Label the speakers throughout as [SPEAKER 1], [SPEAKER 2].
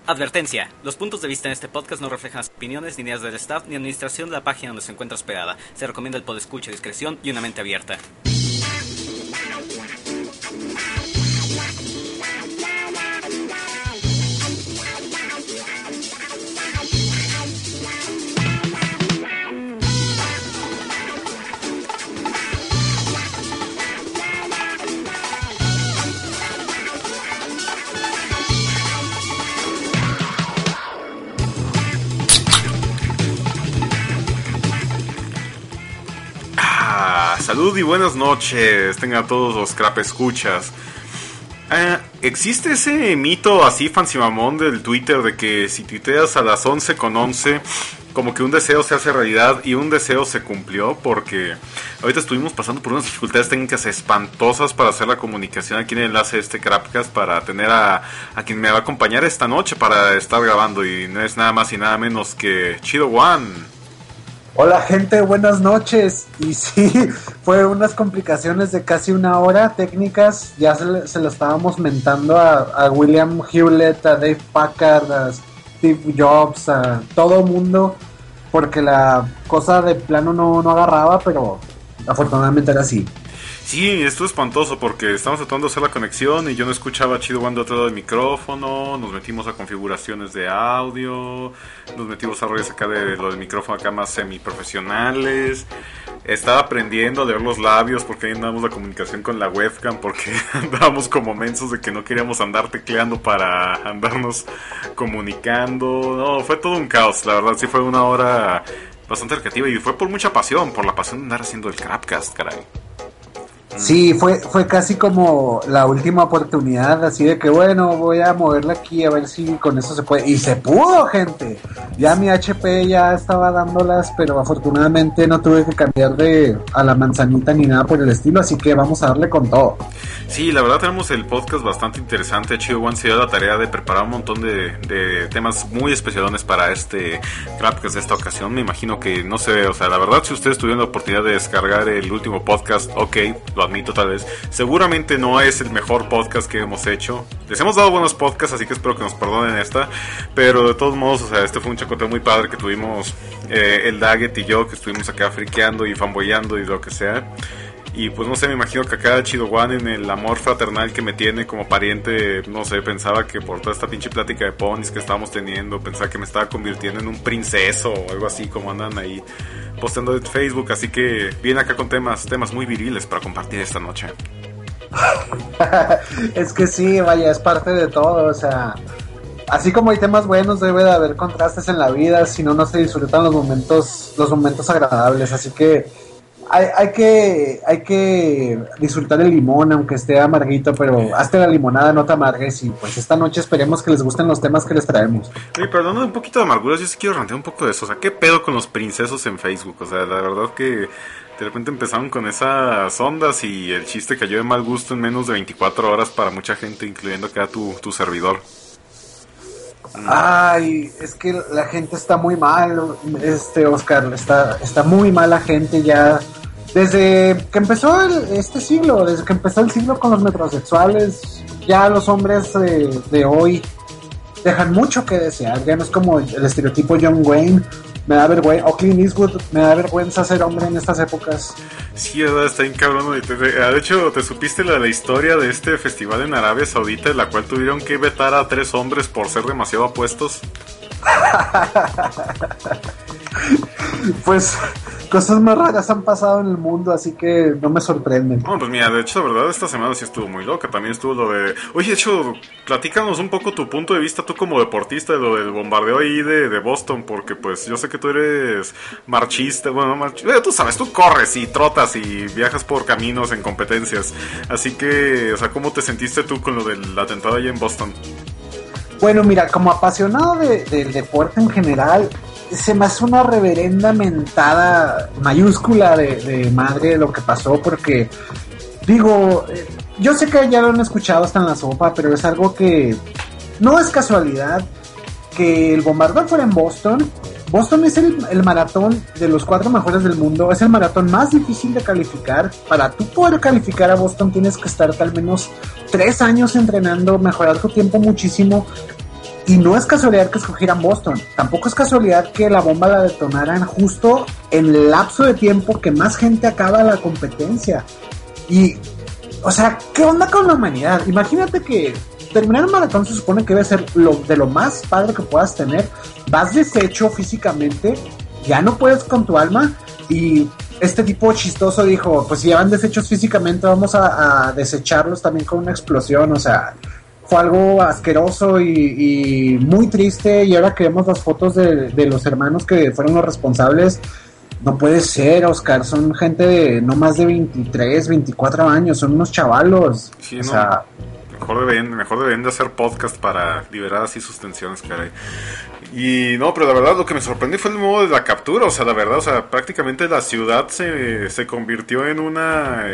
[SPEAKER 1] Advertencia: los puntos de vista en este podcast no reflejan las opiniones ni ideas del staff ni administración de la página donde se encuentra hospedada. Se recomienda el podescucha, discreción y una mente abierta.
[SPEAKER 2] Salud y buenas noches, tengan todos los crap escuchas. ¿Existe ese mito así fancy-mamón del Twitter de que si tuiteas a las 11:11 como que un deseo se hace realidad y un deseo se cumplió? Porque ahorita estuvimos pasando por unas dificultades técnicas espantosas para hacer la comunicación aquí en el enlace de este Crapcast, para tener a quien me va a acompañar esta noche para estar grabando, y no es nada más y nada menos que Chido One.
[SPEAKER 3] Hola gente, buenas noches. Y sí, fue unas complicaciones de casi una hora técnicas. Ya se lo estábamos mentando a William Hewlett, a Dave Packard, a Steve Jobs, a todo mundo, porque la cosa de plano no agarraba, pero afortunadamente era así.
[SPEAKER 2] Sí, esto es espantoso porque estamos tratando de hacer la conexión y yo no escuchaba Chido One de otro lado del micrófono. Nos metimos a configuraciones de audio, nos metimos a rollos acá de lo del micrófono acá más semiprofesionales. Estaba aprendiendo a leer los labios porque ahí andábamos la comunicación con la webcam, porque andábamos como mensos de que no queríamos andar tecleando para andarnos comunicando. No, fue todo un caos, la verdad sí fue una hora bastante recreativa y fue por mucha pasión, por la pasión de andar haciendo el Crapcast, caray.
[SPEAKER 3] Sí, fue casi como la última oportunidad, así de que bueno, voy a moverla aquí a ver si con eso se puede. Y se pudo, gente. Ya mi HP ya estaba dándolas, pero afortunadamente no tuve que cambiar a la manzanita ni nada por el estilo, así que vamos a darle con todo.
[SPEAKER 2] Sí, la verdad tenemos el podcast bastante interesante. Chido One se dio la tarea de preparar un montón de temas muy especialones para este Crapcast de esta ocasión. Me imagino que, no sé, o sea, la verdad si ustedes tuvieron la oportunidad de descargar el último podcast, ok, lo admito tal vez, seguramente no es el mejor podcast que hemos hecho. Les hemos dado buenos podcasts, así que espero que nos perdonen esta, pero de todos modos, o sea, este fue un chacoteo muy padre que tuvimos el Daggett y yo, que estuvimos acá friqueando y fanboyando y lo que sea. Y pues no sé, me imagino que acá Chido One, en el amor fraternal que me tiene como pariente, no sé, pensaba que por toda esta pinche plática de ponis que estábamos teniendo, pensaba que me estaba convirtiendo en un princeso o algo así, como andan ahí posteando en Facebook. Así que viene acá con temas muy viriles para compartir esta noche.
[SPEAKER 3] Es que sí, vaya, es parte de todo, o sea, así como hay temas buenos, debe de haber contrastes en la vida, si no, no se disfrutan los momentos agradables, así que hay que disfrutar el limón, aunque esté amarguito, pero hazte la limonada, no te amargues. Y pues esta noche esperemos que les gusten los temas que les traemos.
[SPEAKER 2] Oye, perdón, un poquito de amargura, yo sí quiero rantear un poco de eso. O sea, ¿qué pedo con los princesos en Facebook? O sea, la verdad que de repente empezaron con esas ondas y el chiste cayó de mal gusto en menos de 24 horas para mucha gente, incluyendo acá tu servidor.
[SPEAKER 3] Ay, es que la gente está muy mal, Oscar, está muy mal la gente ya. Desde que empezó este siglo, desde que empezó el siglo con los metrosexuales, ya los hombres de hoy dejan mucho que desear. Ya no es como el estereotipo John Wayne. Me da vergüenza, o Clint Eastwood, me da vergüenza ser hombre en estas épocas.
[SPEAKER 2] Sí, verdad, está bien cabrón. De hecho, ¿te supiste la historia de este festival en Arabia Saudita, en la cual tuvieron que vetar a 3 hombres por ser demasiado apuestos? Pues cosas más raras han pasado en el mundo, así que no me sorprenden. No, pues mira, de hecho, la verdad, esta semana sí estuvo muy loca. También estuvo lo de... Oye, de hecho, platícanos un poco tu punto de vista, tú como deportista, de lo del bombardeo ahí de Boston, porque pues yo sé que tú eres marchista, bueno, tú sabes, tú corres y trotas y viajas por caminos en competencias. Así que, o sea, ¿cómo te sentiste tú con lo del atentado allá en Boston?
[SPEAKER 3] Bueno, mira, como apasionado del deporte en general, se me hace una reverenda mentada mayúscula de madre lo que pasó, porque digo, yo sé que ya lo han escuchado hasta en la sopa, pero es algo que no es casualidad que el bombardeo fuera en Boston. Boston es el maratón de los 4 mejores del mundo, es el maratón más difícil de calificar. Para tú poder calificar a Boston tienes que estar al menos 3 años entrenando, mejorar tu tiempo muchísimo. Y no es casualidad que escogieran Boston, tampoco es casualidad que la bomba la detonaran justo en el lapso de tiempo que más gente acaba la competencia. Y, o sea, ¿qué onda con la humanidad? Imagínate que terminar un maratón se supone que debe ser de lo más padre que puedas tener. Vas deshecho físicamente, ya no puedes con tu alma, y este tipo chistoso dijo, pues si ya van deshechos físicamente, vamos a desecharlos también con una explosión. O sea, fue algo asqueroso y muy triste. Y ahora que vemos las fotos de los hermanos que fueron los responsables, no puede ser, Oscar, son gente de no más de 23, 24 años, son unos chavalos.
[SPEAKER 2] Sí,
[SPEAKER 3] o
[SPEAKER 2] no,
[SPEAKER 3] sea,
[SPEAKER 2] mejor deberían de hacer podcast para liberar así sus tensiones, caray. Y no, pero la verdad lo que me sorprendió fue el modo de la captura. O sea, la verdad, o sea, prácticamente la ciudad se convirtió en una...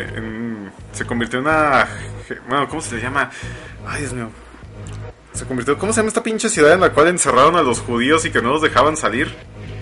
[SPEAKER 2] Bueno, ¿cómo se le llama? Ay, Dios mío. ¿Cómo se llama esta pinche ciudad en la cual encerraron a los judíos y que no los dejaban salir?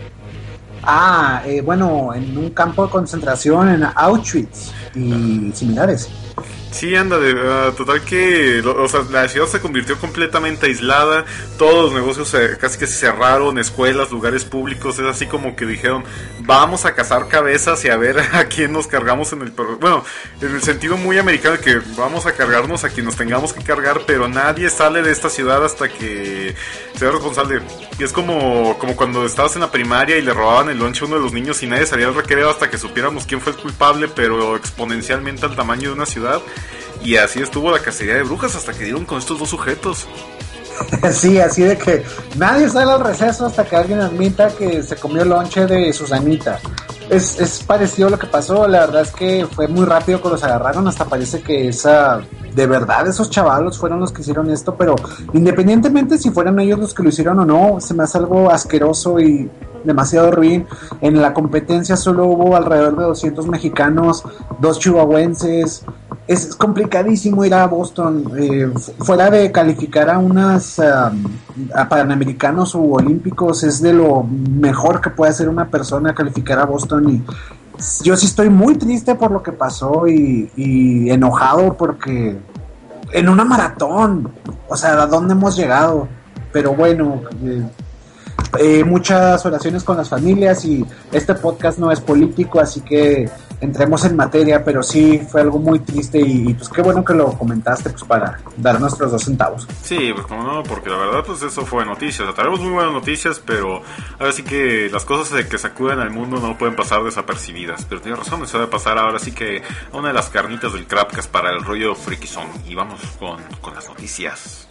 [SPEAKER 3] Bueno, en un campo de concentración en Auschwitz y similares.
[SPEAKER 2] Sí, anda, total que, o sea, la ciudad se convirtió completamente aislada, todos los negocios casi que se cerraron, escuelas, lugares públicos, es así como que dijeron, vamos a cazar cabezas y a ver a quién nos cargamos bueno, en el sentido muy americano de que vamos a cargarnos a quien nos tengamos que cargar, pero nadie sale de esta ciudad hasta que sea responsable. Y es como cuando estabas en la primaria y le robaban el lunch a uno de los niños y nadie salía al recreo hasta que supiéramos quién fue el culpable, pero exponencialmente al tamaño de una ciudad. Y así estuvo la cacería de brujas hasta que dieron con estos dos sujetos.
[SPEAKER 3] Sí, así de que nadie sale al receso hasta que alguien admita que se comió el lonche de Susanita. Es parecido a lo que pasó. La verdad es que fue muy rápido que los agarraron. Hasta parece que de verdad esos chavalos fueron los que hicieron esto. Pero independientemente si fueran ellos los que lo hicieron o no, se me hace algo asqueroso y demasiado ruin. En la competencia solo hubo alrededor de 200 mexicanos, 2 chihuahuenses. Es complicadísimo ir a Boston. Fuera de calificar a a panamericanos u olímpicos, es de lo mejor que puede hacer una persona calificar a Boston. Y yo sí estoy muy triste por lo que pasó y enojado porque en una maratón, o sea, ¿a dónde hemos llegado? Pero bueno, muchas oraciones con las familias, y este podcast no es político, así que entremos en materia, pero sí fue algo muy triste y pues qué bueno que lo comentaste, pues para dar nuestros 2 centavos.
[SPEAKER 2] Sí, pues como no, porque la verdad pues eso fue noticias, o sea, traemos muy buenas noticias, pero ahora sí que las cosas que sacuden al mundo no pueden pasar desapercibidas, pero tienes razón, eso debe pasar ahora sí que una de las carnitas del Crapcast para el rollo frikizón, y vamos con las noticias.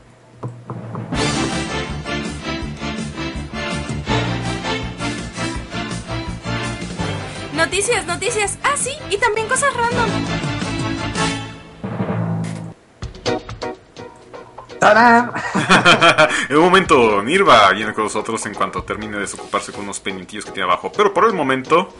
[SPEAKER 4] Noticias, ah sí, y también cosas random.
[SPEAKER 3] ¡Tarán!
[SPEAKER 2] En un momento Nirva viene con nosotros en cuanto termine de desocuparse con unos pendientillos que tiene abajo, pero por el momento...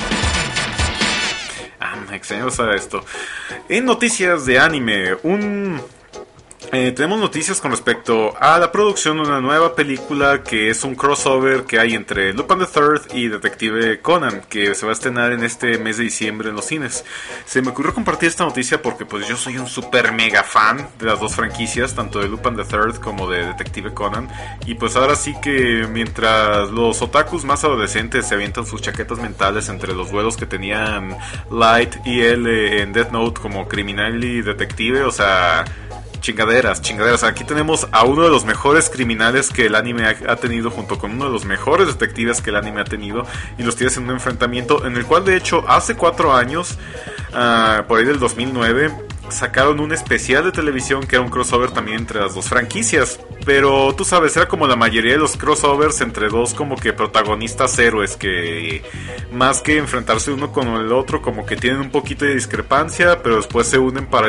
[SPEAKER 2] extraño saber esto. En noticias de anime, tenemos noticias con respecto a la producción de una nueva película que es un crossover que hay entre Lupin the Third y Detective Conan, que se va a estrenar en este mes de diciembre en los cines. Se me ocurrió compartir esta noticia porque pues yo soy un super mega fan de las dos franquicias, tanto de Lupin the Third como de Detective Conan, y pues ahora sí que mientras los otakus más adolescentes se avientan sus chaquetas mentales entre los duelos que tenían Light y él en Death Note como criminal y detective, o sea... Chingaderas. Aquí tenemos a uno de los mejores criminales que el anime ha tenido, junto con uno de los mejores detectives que el anime ha tenido, y los tienes en un enfrentamiento en el cual, de hecho, hace 4 años, por ahí del 2009, sacaron un especial de televisión que era un crossover también entre las dos franquicias. Pero tú sabes, era como la mayoría de los crossovers entre dos como que protagonistas héroes que más que enfrentarse uno con el otro como que tienen un poquito de discrepancia, pero después se unen para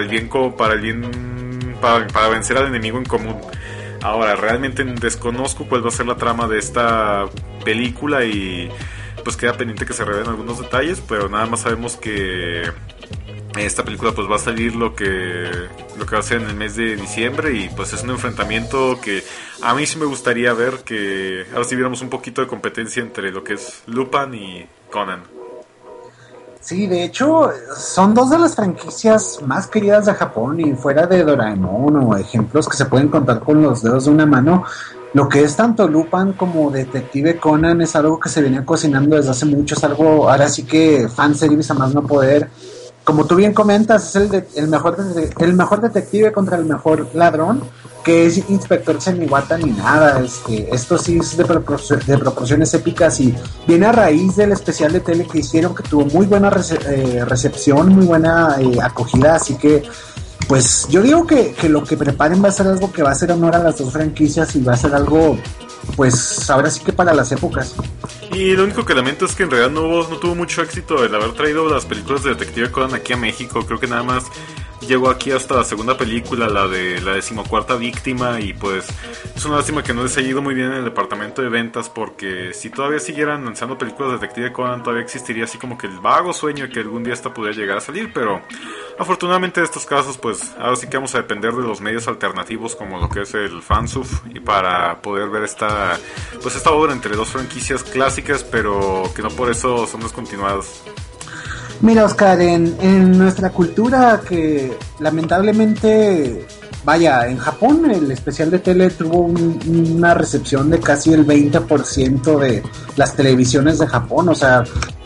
[SPEAKER 2] vencer al enemigo en común. Ahora, realmente desconozco cuál va a ser la trama de esta película y pues queda pendiente que se revelen algunos detalles, pero nada más sabemos que esta película pues va a salir lo que va a ser en el mes de diciembre, y pues es un enfrentamiento que a mí sí me gustaría ver, que ahora sí viéramos un poquito de competencia entre lo que es Lupin y Conan.
[SPEAKER 3] Sí, de hecho, son 2 de las franquicias más queridas de Japón, y fuera de Doraemon o ejemplos que se pueden contar con los dedos de una mano, lo que es tanto Lupin como Detective Conan es algo que se venía cocinando desde hace mucho, es algo, ahora sí que fanservice a más no poder. Como tú bien comentas, es el mejor detective contra el mejor ladrón, que es Inspector Semiwata ni nada. Esto sí es de proporciones épicas y viene a raíz del especial de tele que hicieron, que tuvo muy buena recepción, muy buena acogida, así que pues yo digo que lo que preparen va a ser algo que va a hacer honor a las dos franquicias y va a ser algo, pues ahora sí que para las épocas.
[SPEAKER 2] Y lo único que lamento es que en realidad no tuvo mucho éxito el haber traído las películas de Detective Conan aquí a México. Creo que nada más llegó aquí hasta la segunda película, la de la 14ª víctima, y pues es una lástima que no les haya ido muy bien en el departamento de ventas, porque si todavía siguieran lanzando películas de Detective Conan todavía existiría así como que el vago sueño de que algún día esta pudiera llegar a salir, pero afortunadamente en estos casos pues ahora sí que vamos a depender de los medios alternativos como lo que es el fansub, y para poder ver esta obra entre dos franquicias clásicas pero que no por eso son descontinuadas.
[SPEAKER 3] Mira, Oscar, en nuestra cultura, que lamentablemente, vaya, en Japón el especial de tele tuvo una recepción de casi el 20% de las televisiones de Japón. O sea,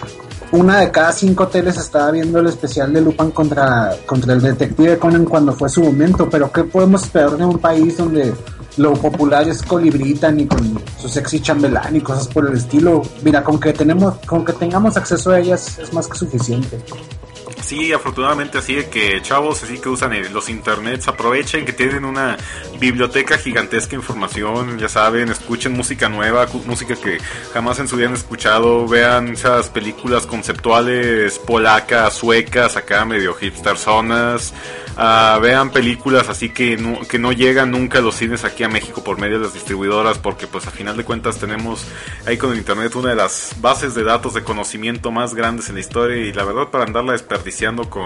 [SPEAKER 3] una de cada 5 teles estaba viendo el especial de Lupin contra el Detective Conan cuando fue su momento. Pero ¿qué podemos esperar de un país donde lo popular es Colibrí y con su sexy chambelán y cosas por el estilo? Mira, con que tengamos acceso a ellas es más que suficiente.
[SPEAKER 2] Sí, afortunadamente, así de que chavos así que usan los internets, aprovechen que tienen una biblioteca gigantesca de información, ya saben, escuchen música nueva, música que jamás en su vida han escuchado, vean esas películas conceptuales polacas, suecas, acá medio hipsterzonas, vean películas así que no llegan nunca a los cines aquí a México por medio de las distribuidoras, porque pues a final de cuentas tenemos ahí con el internet una de las bases de datos de conocimiento más grandes en la historia, y la verdad para andarla desperdiciando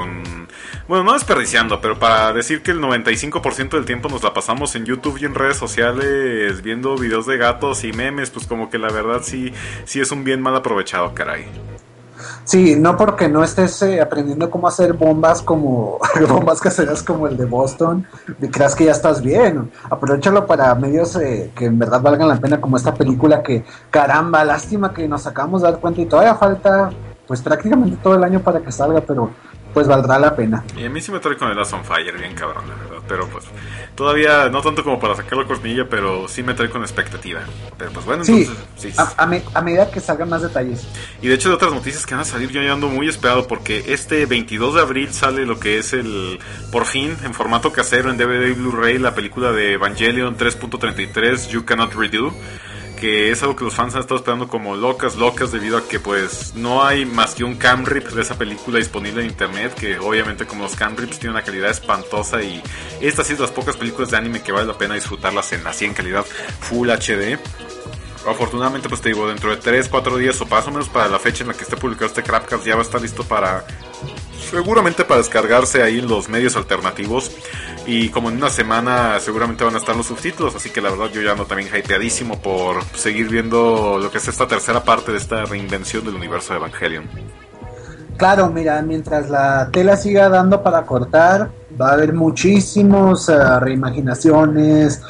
[SPEAKER 2] no desperdiciando, pero para decir que el 95% del tiempo nos la pasamos en YouTube y en redes sociales viendo videos de gatos y memes, pues como que la verdad sí es un bien mal aprovechado, caray.
[SPEAKER 3] Sí, no porque no estés aprendiendo cómo hacer bombas bombas caseras como el de Boston, y creas que ya estás bien. Aprovechalo para medios que en verdad valgan la pena, como esta película que, caramba, lástima que nos acabamos de dar cuenta y todavía falta pues prácticamente todo el año para que salga, pero pues valdrá la pena.
[SPEAKER 2] Y a mí sí me trae con el Last on Fire bien cabrón, la verdad, pero pues todavía no tanto como para sacar la cortinilla, pero sí me trae con expectativa. Pero pues bueno,
[SPEAKER 3] sí,
[SPEAKER 2] entonces sí.
[SPEAKER 3] A medida que salgan más detalles.
[SPEAKER 2] Y de hecho de otras noticias que van a salir, yo ya ando muy esperado, porque este 22 de abril sale lo que es por fin, en formato casero, en DVD y Blu-ray, la película de Evangelion 3.33, You Cannot Redo, que es algo que los fans han estado esperando como locas, debido a que pues no hay más que un cam rip de esa película disponible en internet, que obviamente como los cam rips tienen una calidad espantosa, y estas sí es las pocas películas de anime que vale la pena disfrutarlas así en calidad Full HD. Afortunadamente, pues te digo, dentro de 3-4 días o más o menos para la fecha en la que esté publicado este Crapcast, ya va a estar listo seguramente para descargarse ahí en los medios alternativos, y como en una semana seguramente van a estar los subtítulos, así que la verdad yo ya ando también hypeadísimo por seguir viendo lo que es esta tercera parte de esta reinvención del universo de Evangelion.
[SPEAKER 3] Claro, mira, mientras la tela siga dando para cortar, va a haber muchísimos reimaginaciones,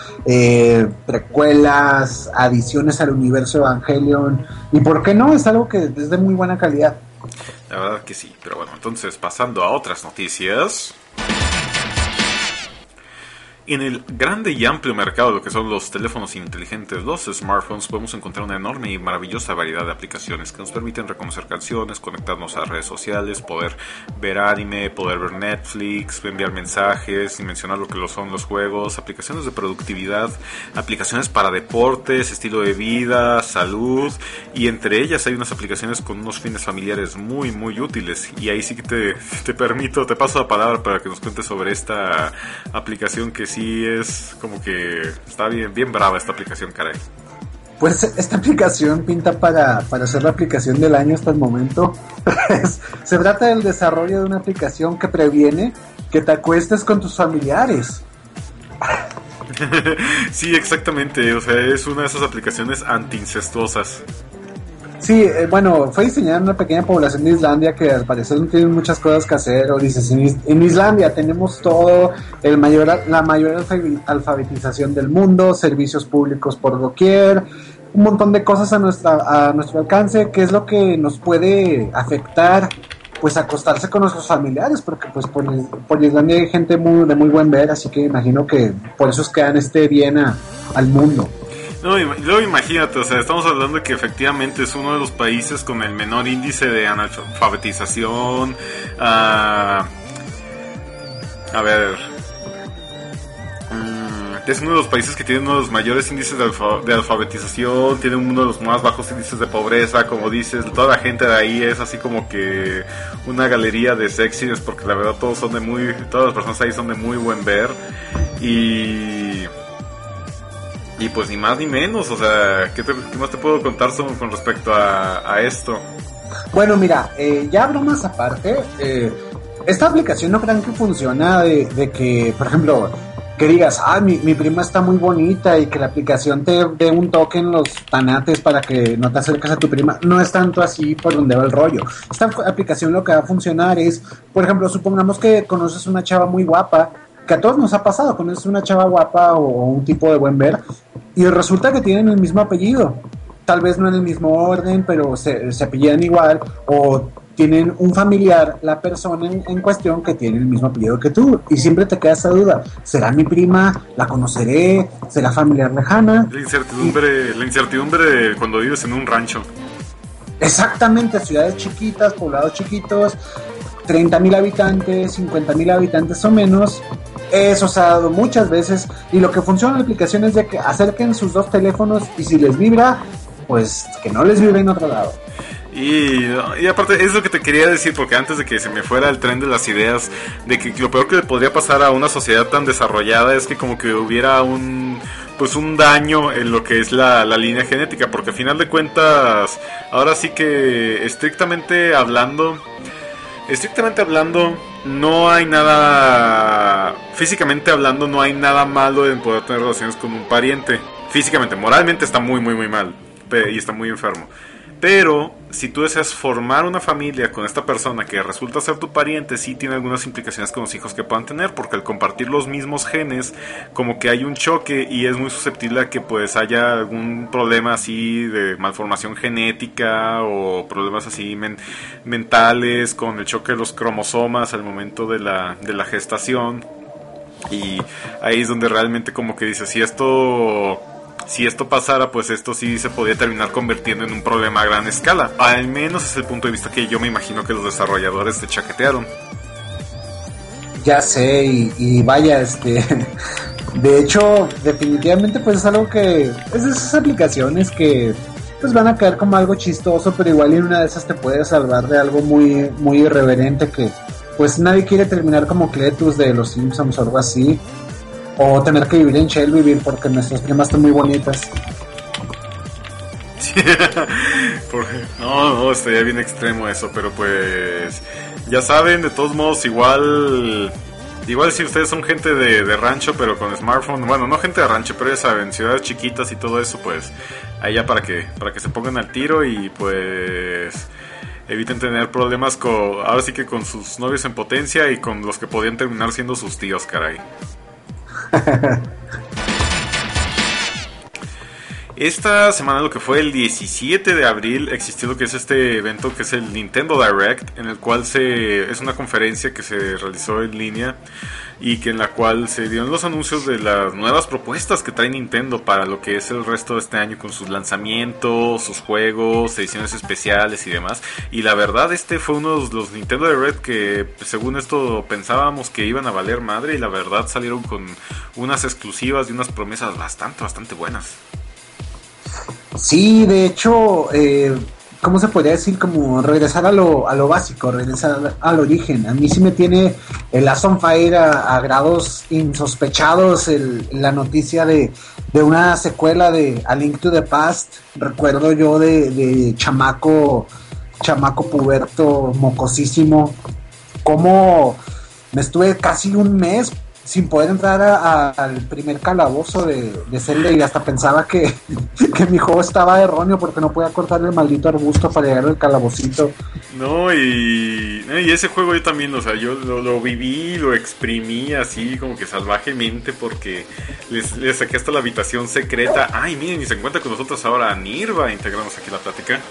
[SPEAKER 3] precuelas, adiciones al universo Evangelion, y por qué no, es algo que es de muy buena calidad.
[SPEAKER 2] La verdad que sí, pero bueno, entonces pasando a otras noticias. En el grande y amplio mercado de lo que son los teléfonos inteligentes, los smartphones, podemos encontrar una enorme y maravillosa variedad de aplicaciones que nos permiten reconocer canciones, conectarnos a redes sociales, poder ver anime, poder ver Netflix, enviar mensajes, sin mencionar lo que lo son los juegos, aplicaciones de productividad, aplicaciones para deportes, estilo de vida, salud, y entre ellas hay unas aplicaciones con unos fines familiares muy muy útiles, y ahí sí que te paso la palabra para que nos cuentes sobre esta aplicación que sí es como que está bien brava esta aplicación, caray.
[SPEAKER 3] Pues esta aplicación pinta para ser la aplicación del año hasta el momento. Se trata del desarrollo de una aplicación que previene que te acuestes con tus familiares.
[SPEAKER 2] Sí, exactamente, o sea, es una de esas aplicaciones anti-incestuosas.
[SPEAKER 3] Sí, bueno, fue diseñada en una pequeña población de Islandia que al parecer no tienen muchas cosas que hacer. O dices, en Islandia tenemos todo, la mayor alfabetización del mundo, servicios públicos por doquier, un montón de cosas a nuestro alcance, que es lo que nos puede afectar, pues acostarse con nuestros familiares, porque pues por Islandia hay gente de muy buen ver, así que imagino que por eso es que dan este bien al mundo.
[SPEAKER 2] No, luego imagínate, o sea, estamos hablando de que efectivamente es uno de los países con el menor índice de analfabetización. Es uno de los países que tiene uno de los mayores índices de alfabetización, tiene uno de los más bajos índices de pobreza, como dices, toda la gente de ahí es así como que una galería de sexiness, porque la verdad todas las personas ahí son de muy buen ver, y pues ni más ni menos, o sea, ¿qué más te puedo contar con respecto a esto?
[SPEAKER 3] Bueno, mira, ya bromas aparte, esta aplicación no crean que funciona de que, por ejemplo, que digas, mi prima está muy bonita y que la aplicación te dé un toque en los tanates para que no te acerques a tu prima. No es tanto así por donde va el rollo. Esta aplicación lo que va a funcionar es, por ejemplo, supongamos que conoces una chava muy guapa, que a todos nos ha pasado, conoces una chava guapa o un tipo de buen ver, y resulta que tienen el mismo apellido. Tal vez no en el mismo orden, pero se apellidan igual, o tienen un familiar, la persona en cuestión, que tiene el mismo apellido que tú, y siempre te queda esa duda: ¿será mi prima? ¿La conoceré? ¿Será familiar lejana?
[SPEAKER 2] La incertidumbre cuando vives en un rancho.
[SPEAKER 3] Exactamente, ciudades chiquitas, poblados chiquitos, 30,000 habitantes, 50,000 habitantes o menos. Eso se ha dado muchas veces, y lo que funciona en la aplicación es de que acerquen sus dos teléfonos, y si les vibra, pues que no les vibre en otro lado.
[SPEAKER 2] Y aparte es lo que te quería decir, porque antes de que se me fuera el tren de las ideas, de que lo peor que le podría pasar a una sociedad tan desarrollada es que como que hubiera un daño en lo que es la línea genética, porque al final de cuentas, ahora sí que estrictamente hablando, no hay nada, físicamente hablando, no hay nada malo en poder tener relaciones con un pariente. Físicamente, moralmente está muy, muy, muy mal y está muy enfermo. Pero si tú deseas formar una familia con esta persona que resulta ser tu pariente, sí tiene algunas implicaciones con los hijos que puedan tener, porque al compartir los mismos genes, como que hay un choque y es muy susceptible a que pues haya algún problema así de malformación genética o problemas así mentales con el choque de los cromosomas al momento de la gestación. Y ahí es donde realmente como que dices, si esto pasara, pues esto sí se podría terminar convirtiendo en un problema a gran escala. Al menos es el punto de vista que yo me imagino que los desarrolladores te chaquetearon.
[SPEAKER 3] Ya sé, y vaya, de hecho, definitivamente pues es algo que es de esas aplicaciones que pues van a caer como algo chistoso, pero igual en una de esas te puede salvar de algo muy, muy irreverente, que pues nadie quiere terminar como Cletus de los Simpsons o algo así. O tener que vivir en Shelbyville porque nuestras primas están muy bonitas.
[SPEAKER 2] No, estaría bien extremo eso, pero pues ya saben, de todos modos, igual si ustedes son gente de rancho pero con smartphone, bueno, no gente de rancho, pero ya saben, ciudades chiquitas y todo eso, pues allá para que se pongan al tiro y pues eviten tener problemas ahora sí que con sus novios en potencia y con los que podían terminar siendo sus tíos, caray. Esta semana, lo que fue el 17 de abril, existió lo que es este evento que es el Nintendo Direct, en el cual es una conferencia que se realizó en línea y que en la cual se dieron los anuncios de las nuevas propuestas que trae Nintendo para lo que es el resto de este año, con sus lanzamientos, sus juegos, ediciones especiales y demás. Y la verdad, fue uno de los Nintendo Direct que según esto pensábamos que iban a valer madre, y la verdad salieron con unas exclusivas y unas promesas bastante buenas.
[SPEAKER 3] Sí, de hecho, ¿cómo se podría decir? Como regresar a lo básico, regresar al origen. A mí sí me tiene el Last on Fire a grados insospechados la noticia de una secuela de A Link to the Past. Recuerdo yo de chamaco puberto, mocosísimo, cómo me estuve casi un mes sin poder entrar al primer calabozo de Zelda, y hasta pensaba que mi juego estaba erróneo porque no podía cortar el maldito arbusto para llegar al calabocito.
[SPEAKER 2] No, y ese juego yo también, o sea, yo lo viví, lo exprimí así como que salvajemente porque les saqué hasta la habitación secreta. Ay, miren, y se encuentra con nosotros ahora Nirva, integramos aquí la plática.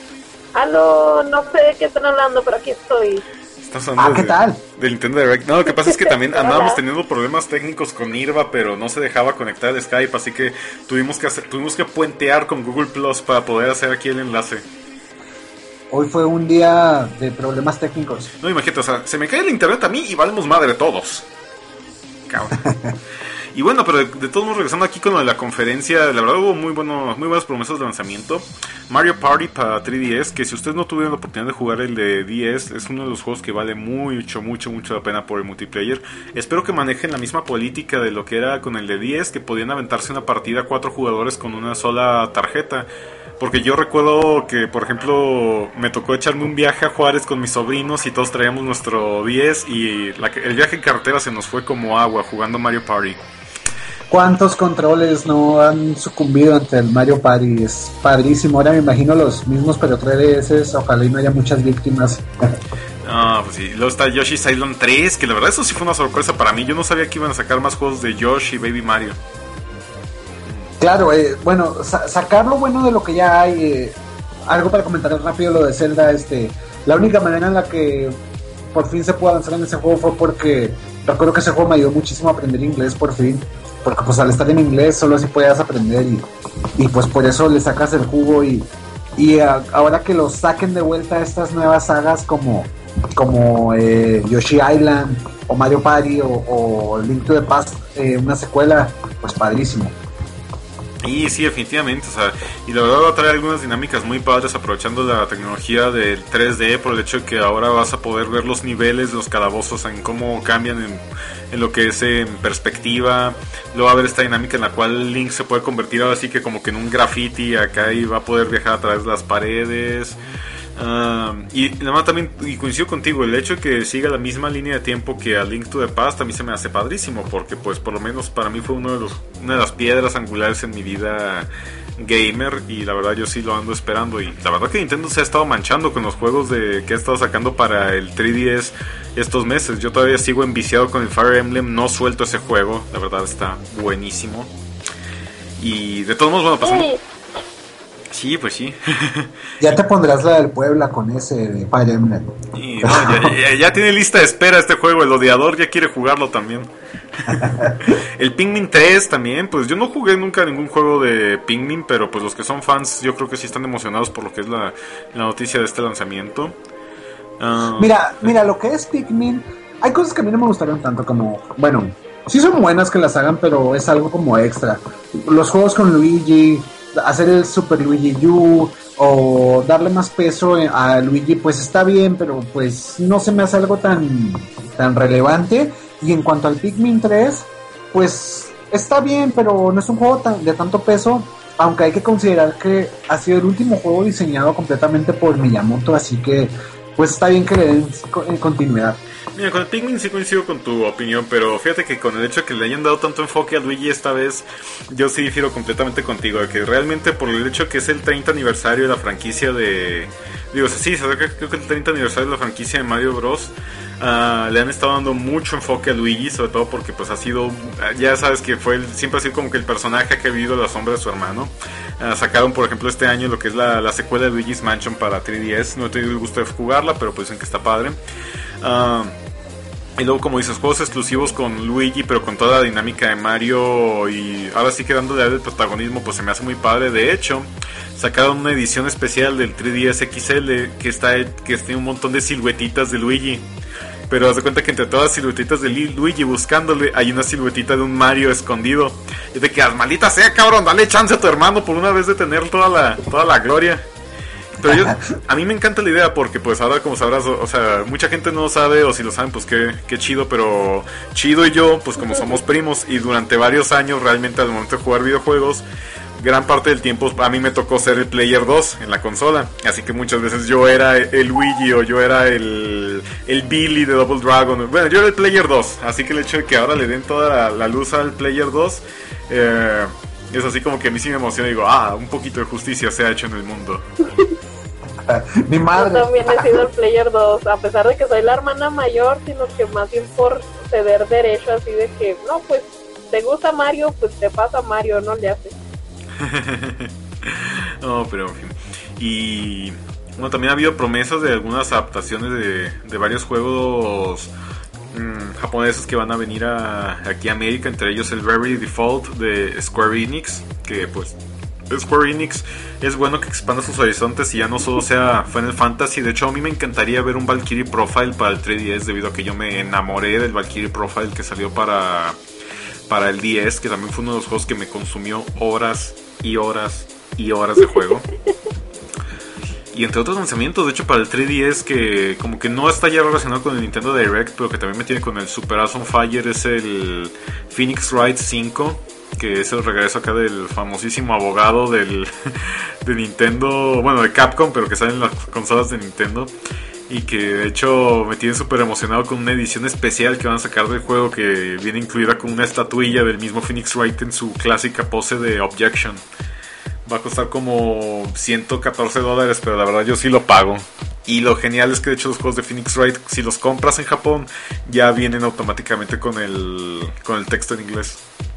[SPEAKER 5] Aló, no sé de qué están hablando, pero aquí estoy.
[SPEAKER 3] ¿Qué tal?
[SPEAKER 2] Del Nintendo Direct. No, lo que pasa es que también andábamos teniendo problemas técnicos con Nirva, pero no se dejaba conectar el Skype, así que tuvimos que puentear con Google Plus para poder hacer aquí el enlace.
[SPEAKER 3] Hoy fue un día de problemas técnicos.
[SPEAKER 2] No, imagínate, o sea, se me cae el internet a mí y valemos madre todos. Cabrón. Y bueno, pero de todos modos, regresando aquí con lo de la conferencia, la verdad hubo muy buenas promesas de lanzamiento. Mario Party para 3DS, que si ustedes no tuvieron la oportunidad de jugar el de DS, es uno de los juegos que vale mucho la pena por el multiplayer. Espero que manejen la misma política de lo que era con el de DS, que podían aventarse una partida 4 jugadores con una sola tarjeta. Porque yo recuerdo que, por ejemplo, me tocó echarme un viaje a Juárez con mis sobrinos y todos traíamos nuestro 10 y el viaje en carretera se nos fue como agua jugando Mario Party.
[SPEAKER 3] ¿Cuántos controles no han sucumbido ante el Mario Party? Es padrísimo. Ahora me imagino los mismos, pero 3DS. Ojalá y no haya muchas víctimas.
[SPEAKER 2] Ah, pues sí. Luego está Yoshi's Island 3, que la verdad eso sí fue una sorpresa para mí. Yo no sabía que iban a sacar más juegos de Yoshi y Baby Mario.
[SPEAKER 3] Claro, bueno, sacar lo bueno de lo que ya hay. Algo para comentar rápido lo de Zelda. La única manera en la que por fin se pudo avanzar en ese juego fue porque recuerdo que ese juego me ayudó muchísimo a aprender inglés por fin. Porque pues al estar en inglés solo así podías aprender y pues por eso le sacas el jugo y ahora que lo saquen de vuelta a estas nuevas sagas como Yoshi Island o Mario Party o Link to the Past, una secuela, pues padrísimo.
[SPEAKER 2] Y sí, definitivamente, o sea, y la verdad va a traer algunas dinámicas muy padres aprovechando la tecnología del 3D por el hecho de que ahora vas a poder ver los niveles, los calabozos en cómo cambian en lo que es en perspectiva. Luego va a haber esta dinámica en la cual Link se puede convertir ahora sí que como que en un graffiti acá y va a poder viajar a través de las paredes. Y además también, y coincido contigo, el hecho de que siga la misma línea de tiempo que a Link to the Past a mí se me hace padrísimo, porque pues por lo menos para mí fue una de las piedras angulares en mi vida gamer, y la verdad yo sí lo ando esperando. Y la verdad que Nintendo se ha estado manchando con los juegos que ha estado sacando para el 3DS estos meses. Yo todavía sigo enviciado con el Fire Emblem, no suelto ese juego, la verdad está buenísimo. Y de todos modos, bueno, pasamos. Sí, pues sí.
[SPEAKER 3] Ya te pondrás la del Puebla con ese de Fire Emblem.
[SPEAKER 2] Sí, no, ya tiene lista de espera este juego. El odiador ya quiere jugarlo también. El Pikmin 3 también. Pues yo no jugué nunca ningún juego de Pikmin, pero pues los que son fans yo creo que sí están emocionados por lo que es la noticia de este lanzamiento.
[SPEAKER 3] Mira, lo que es Pikmin, hay cosas que a mí no me gustaron tanto como, bueno, sí son buenas que las hagan, pero es algo como extra. Los juegos con Luigi, hacer el Super Luigi U o darle más peso a Luigi, pues está bien, pero pues no se me hace algo tan relevante. Y en cuanto al Pikmin 3, pues está bien, pero no es un juego de tanto peso, aunque hay que considerar que ha sido el último juego diseñado completamente por Miyamoto, así que pues está bien que le den continuidad.
[SPEAKER 2] Mira, con el Pikmin sí coincido con tu opinión, pero fíjate que con el hecho de que le hayan dado tanto enfoque a Luigi esta vez, yo sí difiero completamente contigo, de que realmente por el hecho que es el 30 aniversario de la franquicia de... Digo, sí, creo que el 30 aniversario de la franquicia de Mario Bros. Le han estado dando mucho enfoque a Luigi, sobre todo porque pues ha sido, ya sabes que siempre ha sido como que el personaje que ha vivido la sombra de su hermano. Sacaron por ejemplo este año lo que es la secuela de Luigi's Mansion para 3DS. No he tenido el gusto de jugarla, pero pues dicen que está padre. Y luego, como dices, juegos exclusivos con Luigi, pero con toda la dinámica de Mario, y ahora sí que dándole el protagonismo, pues se me hace muy padre. De hecho, sacaron una edición especial del 3DS XL que tiene un montón de siluetitas de Luigi. Pero haz de cuenta que entre todas las siluetitas de Luigi buscándole, hay una siluetita de un Mario escondido. Y de que, maldita sea, cabrón, dale chance a tu hermano por una vez de tener toda la gloria. Pero a mí me encanta la idea porque pues ahora, como sabrás, o sea, mucha gente no lo sabe, o si lo saben pues qué chido, pero Chido y yo pues como somos primos y durante varios años realmente al momento de jugar videojuegos gran parte del tiempo a mí me tocó ser el Player 2 en la consola, así que muchas veces yo era el Luigi o yo era el Billy de Double Dragon. Bueno, yo era el Player 2, así que el hecho de que ahora le den toda la luz al Player 2 es así como que a mí sí me emociona y digo, un poquito de justicia se ha hecho en el mundo.
[SPEAKER 3] Mi madre.
[SPEAKER 5] Yo también he sido el Player 2, a pesar de que soy la hermana mayor, sino que más bien por ceder derecho, así de que, no, pues, te gusta Mario, pues te pasa Mario, no le haces.
[SPEAKER 2] No, pero en fin. Y bueno, también ha habido promesas de algunas adaptaciones de varios juegos japoneses que van a venir aquí a América, entre ellos el Bravely Default de Square Enix, que pues Square Enix es bueno que expanda sus horizontes y ya no solo sea Final Fantasy. De hecho, a mí me encantaría ver un Valkyrie Profile para el 3DS, debido a que yo me enamoré del Valkyrie Profile que salió para el 10, que también fue uno de los juegos que me consumió horas y horas y horas de juego. Y entre otros lanzamientos, de hecho, para el 3DS, que como que no está ya relacionado con el Nintendo Direct, pero que también me tiene con el Super Awesome Fire, es el Phoenix Wright 5, que es el regreso acá del famosísimo abogado de Nintendo, bueno, de Capcom, pero que sale en las consolas de Nintendo. Y que de hecho me tiene súper emocionado con una edición especial que van a sacar del juego, que viene incluida con una estatuilla del mismo Phoenix Wright en su clásica pose de Objection. Va a costar como $114, pero la verdad yo sí lo pago. Y lo genial es que de hecho los juegos de Phoenix Wright, si los compras en Japón, ya vienen automáticamente con el texto en inglés.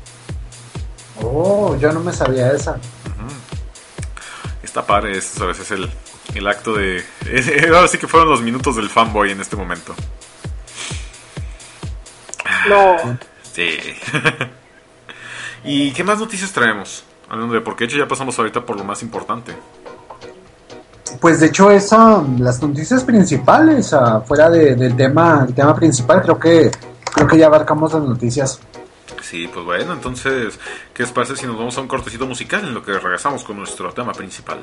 [SPEAKER 3] Oh, yo no me sabía esa.
[SPEAKER 2] Está padre, eso a veces es el acto de... Ahora sí que fueron los minutos del fanboy en este momento.
[SPEAKER 5] No.
[SPEAKER 2] Sí. ¿Y qué más noticias traemos? Hablando de, porque de hecho ya pasamos ahorita por lo más importante.
[SPEAKER 3] Pues de hecho las noticias principales, fuera del tema, el tema principal, creo que ya abarcamos las noticias.
[SPEAKER 2] Sí, pues bueno, entonces, ¿qué os parece si nos vamos a un cortecito musical en lo que regresamos con nuestro tema principal?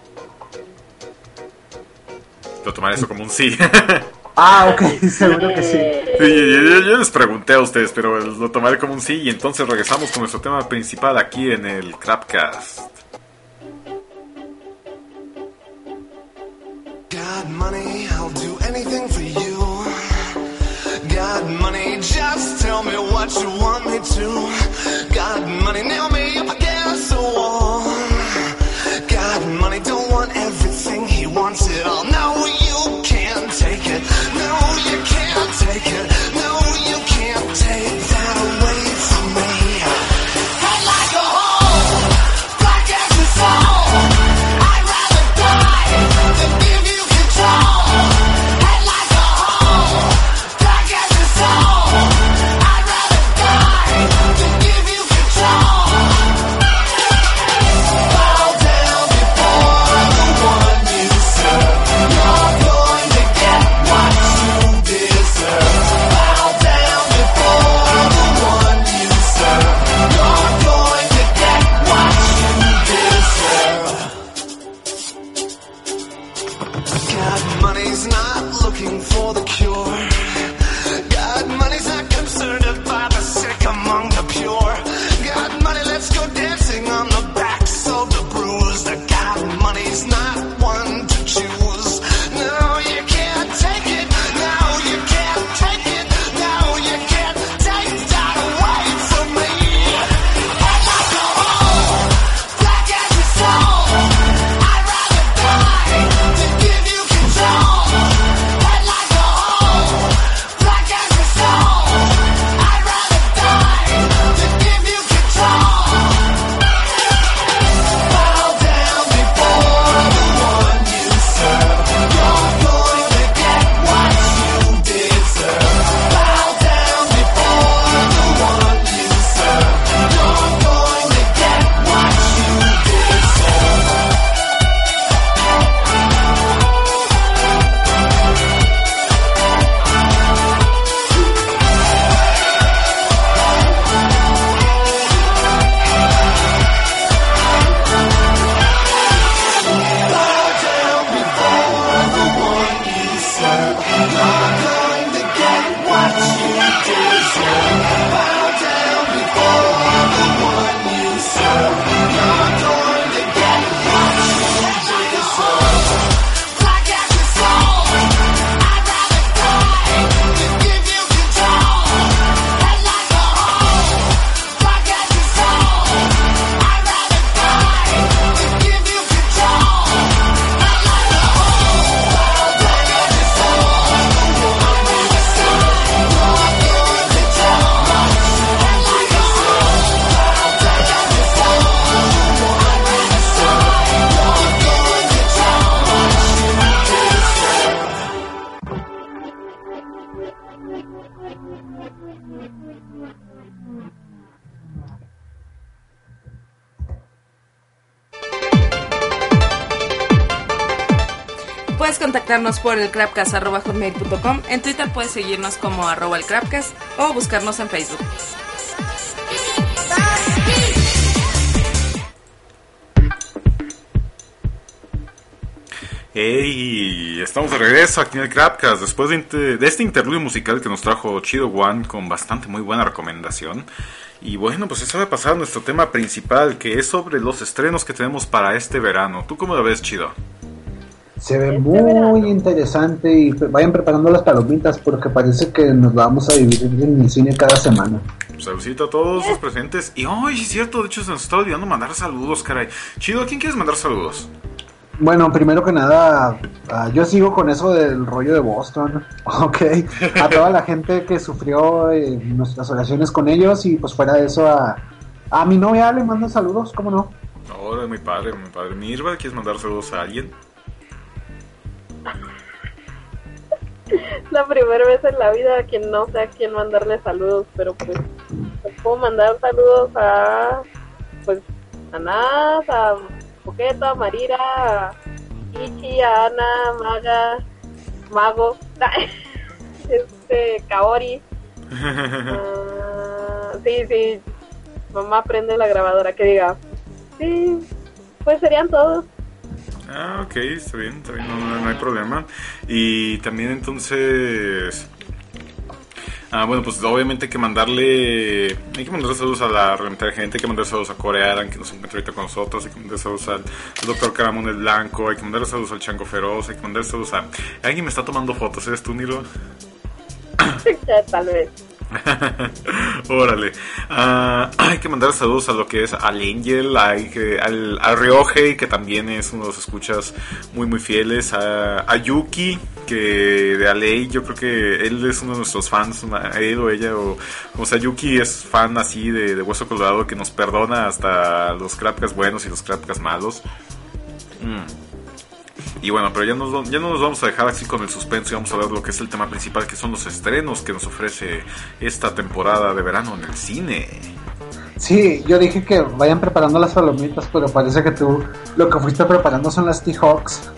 [SPEAKER 2] Lo tomaré eso como un sí.
[SPEAKER 3] Ok, seguro que sí.
[SPEAKER 2] Sí, yo les pregunté a ustedes, pero lo tomaré como un sí. Y entonces regresamos con nuestro tema principal aquí en el Crapcast.
[SPEAKER 6] Got money, I'll do anything for you. Got money, just tell me what you want me to. Got money, nail me up against the wall. Got money, don't want everything, he wants it all. No, you can't take it. No, you can't take it. No, you can't take that away from me. Head like a hole, black as the soul. I'd rather die than give you control. Head like a hole, black as the soul. I'd rather die than give you control. Bow down before the one you serve.
[SPEAKER 4] Puedes contactarnos por el crapcast@hotmail.com. En Twitter puedes seguirnos como @elcrapcast o buscarnos en Facebook.
[SPEAKER 2] Hey, estamos de regreso aquí en el Crapcast después de este interludio musical que nos trajo Chido One con bastante muy buena recomendación. Y bueno, pues es hora de pasar a nuestro tema principal, que es sobre los estrenos que tenemos para este verano. ¿Tú cómo lo ves, Chido?
[SPEAKER 3] Se ve muy interesante y vayan preparando las palomitas porque parece que nos vamos a dividir en el cine cada semana.
[SPEAKER 2] Saludcita a todos los presentes. Y hoy, es cierto, de hecho se nos está olvidando mandar saludos, caray. Chido, ¿a quién quieres mandar saludos?
[SPEAKER 3] Bueno, primero que nada, yo sigo con eso del rollo de Boston, ok, a toda la gente que sufrió nuestras oraciones con ellos y pues fuera de eso a mi novia le mando saludos, ¿cómo no?
[SPEAKER 2] Ahora, muy padre, muy padre. Mirva, ¿quieres mandar saludos a alguien?
[SPEAKER 5] La primera vez en la vida que no sé a quién mandarle saludos, pero pues puedo mandar saludos a Nas, a Poqueta, a Marira, a Ichi, a Ana, Maga, Mago, Kaori. Sí, mamá prende la grabadora, que diga. Sí, pues serían todos.
[SPEAKER 2] Ah, ok, está bien, no hay problema. Y también entonces... bueno, pues obviamente hay que mandar saludos a la Remetaria Gente, hay que mandar saludos a Corearan, que nos encuentra ahorita con nosotros, hay que mandar saludos al Dr. Caramón el Blanco, hay que mandar saludos al Chango Feroz, hay que mandar saludos a... ¿Alguien me está tomando fotos? ¿Eres tú, Nilo?
[SPEAKER 5] Tal vez.
[SPEAKER 2] Órale. Hay que mandar saludos a lo que es al Angel, al Ryohei, que también es uno de los escuchas muy muy fieles, a Yuki, que de Alei, yo creo que él es uno de nuestros fans, él o ella, o sea, Yuki es fan así de Hueso Colorado, que nos perdona hasta los Crapcas buenos y los Crapcas malos. Y bueno, pero ya no nos vamos a dejar así con el suspenso y vamos a ver lo que es el tema principal, que son los estrenos que nos ofrece esta temporada de verano en el cine.
[SPEAKER 3] Sí, yo dije que vayan preparando las palomitas, pero parece que tú lo que fuiste preparando son las T-Hawks.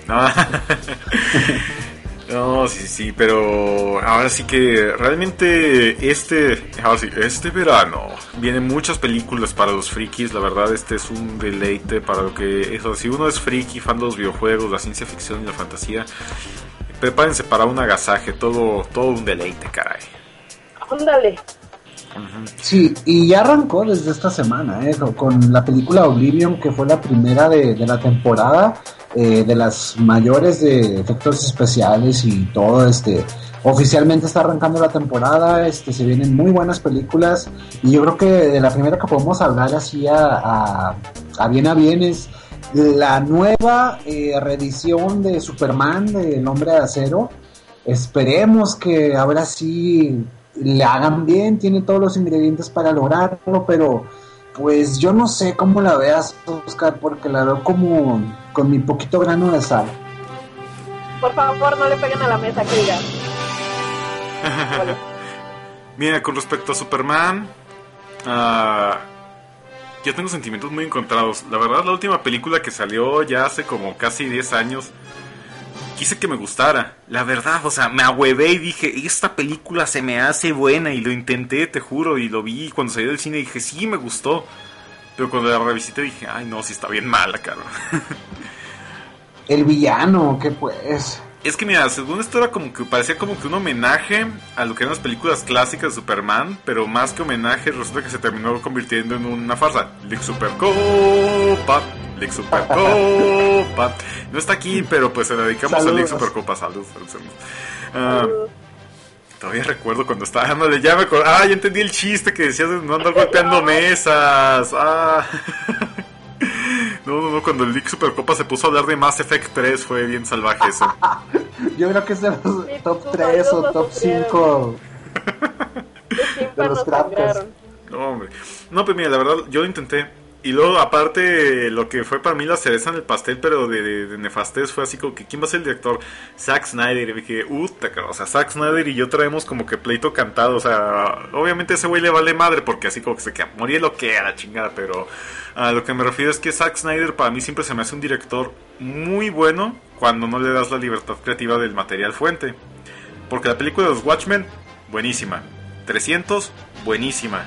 [SPEAKER 2] No, sí, pero ahora sí que realmente este verano vienen muchas películas para los frikis. La verdad, este es un deleite para lo que eso. Si uno es friki, fan de los videojuegos, la ciencia ficción y la fantasía, prepárense para un agasaje, todo un deleite, caray.
[SPEAKER 5] Ándale.
[SPEAKER 3] Sí, y ya arrancó desde esta semana, con la película Oblivion, que fue la primera de la temporada, de las mayores de efectos especiales y todo. Oficialmente está arrancando la temporada, se vienen muy buenas películas, y yo creo que de la primera que podemos hablar así a bien es la nueva reedición de Superman, del Hombre de Acero. Esperemos que ahora sí le hagan bien, tiene todos los ingredientes para lograrlo, pero pues yo no sé cómo la veas, Oscar, porque la veo como con mi poquito grano de sal.
[SPEAKER 5] Por favor, no le peguen a la mesa, que diga.
[SPEAKER 2] Mira, con respecto a Superman, yo tengo sentimientos muy encontrados. La verdad, la última película que salió ya hace como casi 10 años, quise que me gustara, la verdad, o sea, me ahuevé y dije, esta película se me hace buena, y lo intenté, te juro, y lo vi, y cuando salí del cine dije, sí, me gustó, pero cuando la revisité dije, ay no, sí está bien mala, cabrón.
[SPEAKER 3] El villano, ¿qué pues?
[SPEAKER 2] Es que mira, según esto era como que parecía como que un homenaje a lo que eran las películas clásicas de Superman, pero más que homenaje resulta que se terminó convirtiendo en una farsa. League Supercopa. No está aquí, pero pues se la dedicamos a League Supercopa. Saludos. Todavía recuerdo cuando estaba dándole, ya me acuerdo. Ya entendí el chiste que decías de no andar golpeando mesas. No, cuando el League Supercopa se puso a hablar de Mass Effect 3 fue bien salvaje eso.
[SPEAKER 3] Yo creo que es de los top 3 o top 5 de los Crapcast.
[SPEAKER 2] No, hombre. No, pues mira, la verdad, yo lo intenté. Y luego, aparte, lo que fue para mí la cereza en el pastel, pero de nefastez, fue así como que, ¿quién va a ser el director? Zack Snyder. Y dije, o sea, Zack Snyder y yo traemos como que pleito cantado. O sea, obviamente a ese güey le vale madre, porque así como que se queda, morir lo que a la chingada. Pero a lo que me refiero es que Zack Snyder para mí siempre se me hace un director muy bueno cuando no le das la libertad creativa del material fuente. Porque la película de los Watchmen, buenísima. 300, buenísima.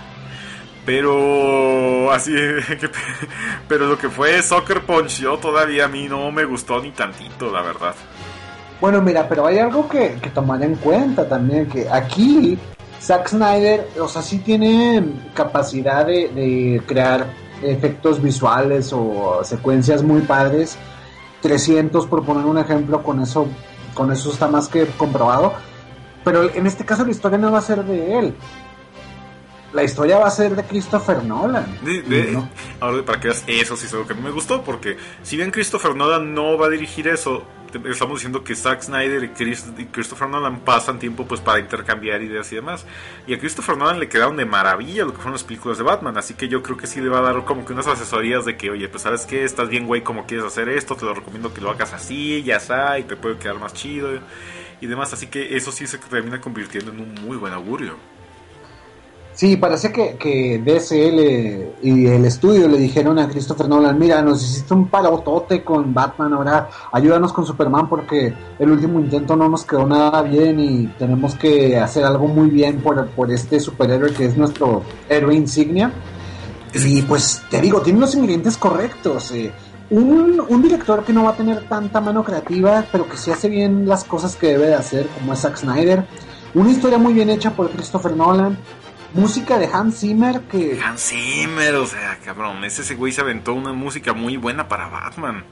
[SPEAKER 2] Pero así pero lo que fue Sucker Punch, yo todavía a mí no me gustó ni tantito, la verdad.
[SPEAKER 3] Bueno, mira, pero hay algo que tomar en cuenta también, que aquí Zack Snyder, o sea, sí tiene capacidad de crear efectos visuales o secuencias muy padres. 300, por poner un ejemplo, con eso está más que comprobado. Pero en este caso la historia no va a ser de él. La historia va a ser de Christopher Nolan.
[SPEAKER 2] ¿No? Ahora, para que veas, eso sí es algo que a mí me gustó, porque si bien Christopher Nolan no va a dirigir eso, estamos diciendo que Zack Snyder y Christopher Nolan pasan tiempo pues para intercambiar ideas y demás. Y a Christopher Nolan le quedaron de maravilla lo que fueron las películas de Batman, así que yo creo que sí le va a dar como que unas asesorías de que, oye, pues sabes qué, estás bien güey, como quieres hacer esto, te lo recomiendo que lo hagas así, ya está, y te puede quedar más chido y demás, así que eso sí se termina convirtiendo en un muy buen augurio.
[SPEAKER 3] Sí, parece que DCL y el estudio le dijeron a Christopher Nolan, mira, nos hiciste un parotote con Batman, ahora ayúdanos con Superman porque el último intento no nos quedó nada bien y tenemos que hacer algo muy bien por este superhéroe que es nuestro héroe insignia. Y pues te digo, tiene los ingredientes correctos. Un director que no va a tener tanta mano creativa, pero que sí hace bien las cosas que debe de hacer, como es Zack Snyder. Una historia muy bien hecha por Christopher Nolan. Música de Hans Zimmer,
[SPEAKER 2] Hans Zimmer, o sea, cabrón, ese güey se aventó una música muy buena para Batman.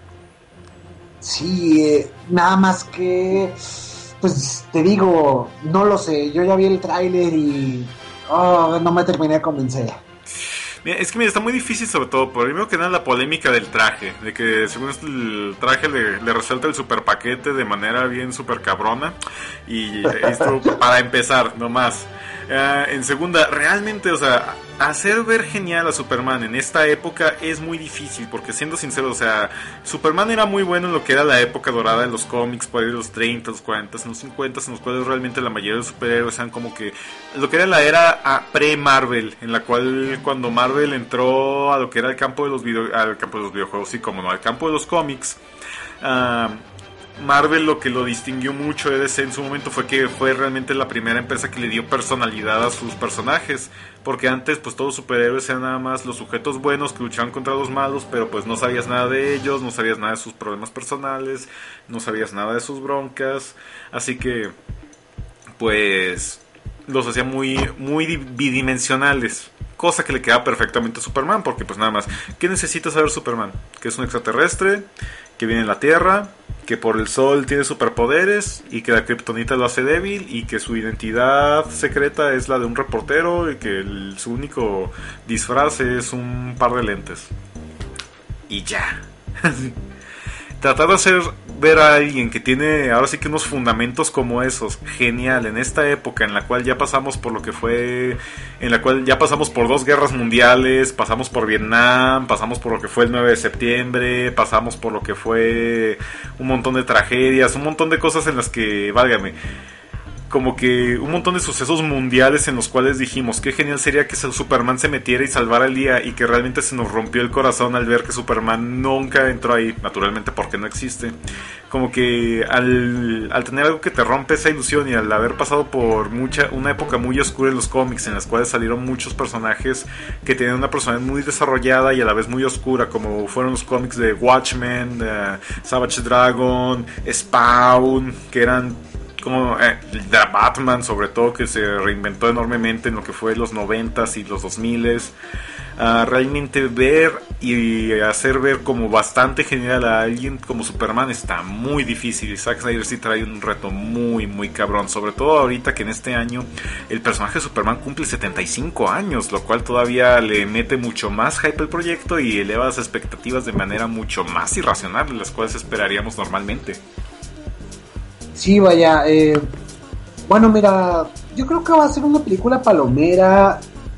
[SPEAKER 3] Sí, nada más que... Pues te digo, no lo sé, yo ya vi el tráiler y... no me terminé de convencer.
[SPEAKER 2] Mira, es que está muy difícil, sobre todo, primero que nada la polémica del traje, de que según el traje le resalta el super paquete de manera bien super cabrona, y esto para empezar, nomás. En segunda, realmente, o sea, hacer ver genial a Superman en esta época es muy difícil, porque siendo sincero, o sea, Superman era muy bueno en lo que era la época dorada de los cómics, por ahí de los 30, los 40, los 50, en los cuales realmente la mayoría de los superhéroes eran como que lo que era la era pre-Marvel, en la cual cuando Marvel entró a lo que era el campo de los videojuegos, sí, como no, al campo de los cómics, Marvel lo que lo distinguió mucho de DC en su momento fue que fue realmente la primera empresa que le dio personalidad a sus personajes, porque antes pues todos los superhéroes eran nada más los sujetos buenos que luchaban contra los malos, pero pues no sabías nada de ellos, no sabías nada de sus problemas personales, no sabías nada de sus broncas, así que pues los hacía muy bidimensionales, cosa que le queda perfectamente a Superman, porque pues nada más, ¿qué necesita saber Superman? Que es un extraterrestre, que viene en la Tierra, que por el sol tiene superpoderes y que la kriptonita lo hace débil y que su identidad secreta es la de un reportero y que su único disfraz es un par de lentes. Y ya. Tratar de hacer ver a alguien que tiene ahora sí que unos fundamentos como esos, genial, en esta época en la cual ya pasamos por lo que fue, en la cual ya pasamos por 2 guerras mundiales, pasamos por Vietnam, pasamos por lo que fue el 9 de septiembre, pasamos por lo que fue un montón de tragedias, un montón de cosas en las que, válgame, como que un montón de sucesos mundiales en los cuales dijimos qué genial sería que Superman se metiera y salvara el día, y que realmente se nos rompió el corazón al ver que Superman nunca entró ahí, naturalmente porque no existe. Como que al tener algo que te rompe esa ilusión y al haber pasado por una época muy oscura en los cómics, en las cuales salieron muchos personajes que tenían una personalidad muy desarrollada y a la vez muy oscura, como fueron los cómics de Watchmen, Savage Dragon, Spawn, que eran como de Batman, sobre todo, que se reinventó enormemente en lo que fue los 90s y los 2000s. Realmente ver y hacer ver como bastante genial a alguien como Superman está muy difícil. Zack Snyder sí trae un reto muy cabrón, sobre todo ahorita que en este año el personaje de Superman cumple 75 años, lo cual todavía le mete mucho más hype al proyecto y eleva las expectativas de manera mucho más irracional de las cuales esperaríamos normalmente.
[SPEAKER 3] Sí, vaya, bueno, mira, yo creo que va a ser una película palomera,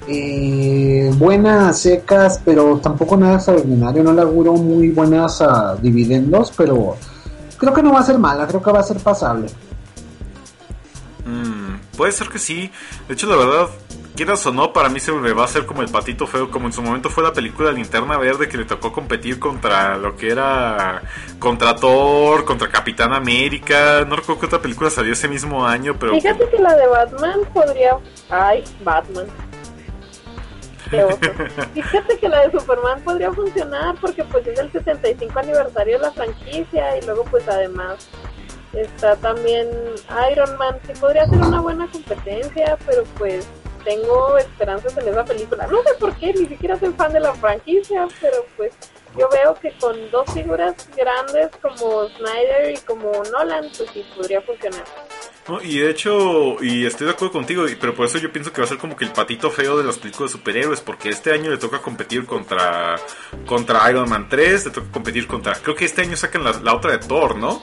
[SPEAKER 3] buenas, secas, pero tampoco nada extraordinario, no le auguro muy buenas dividendos, pero creo que no va a ser mala, creo que va a ser pasable.
[SPEAKER 2] Puede ser que sí, de hecho la verdad, quieras o no, para mí se me va a hacer como el patito feo, como en su momento fue la película Linterna Verde, que le tocó competir contra lo que era, contra Thor, contra Capitán América. No recuerdo qué otra película salió ese mismo año, pero...
[SPEAKER 5] Fíjate que la de Batman podría... Ay, Batman. Qué oso. Fíjate que la de Superman podría funcionar porque pues es el 75 aniversario de la franquicia y luego pues además está también Iron Man, que podría ser una buena competencia, pero pues tengo esperanzas en esa película. No sé por qué, ni siquiera soy fan de la franquicia, pero pues yo veo que con dos figuras grandes como Snyder y como Nolan, pues sí podría funcionar.
[SPEAKER 2] No, y de hecho, y estoy de acuerdo contigo, pero por eso yo pienso que va a ser como que el patito feo de las películas de superhéroes, porque este año le toca competir contra Iron Man 3, le toca competir contra... Creo que este año sacan la otra de Thor, ¿no?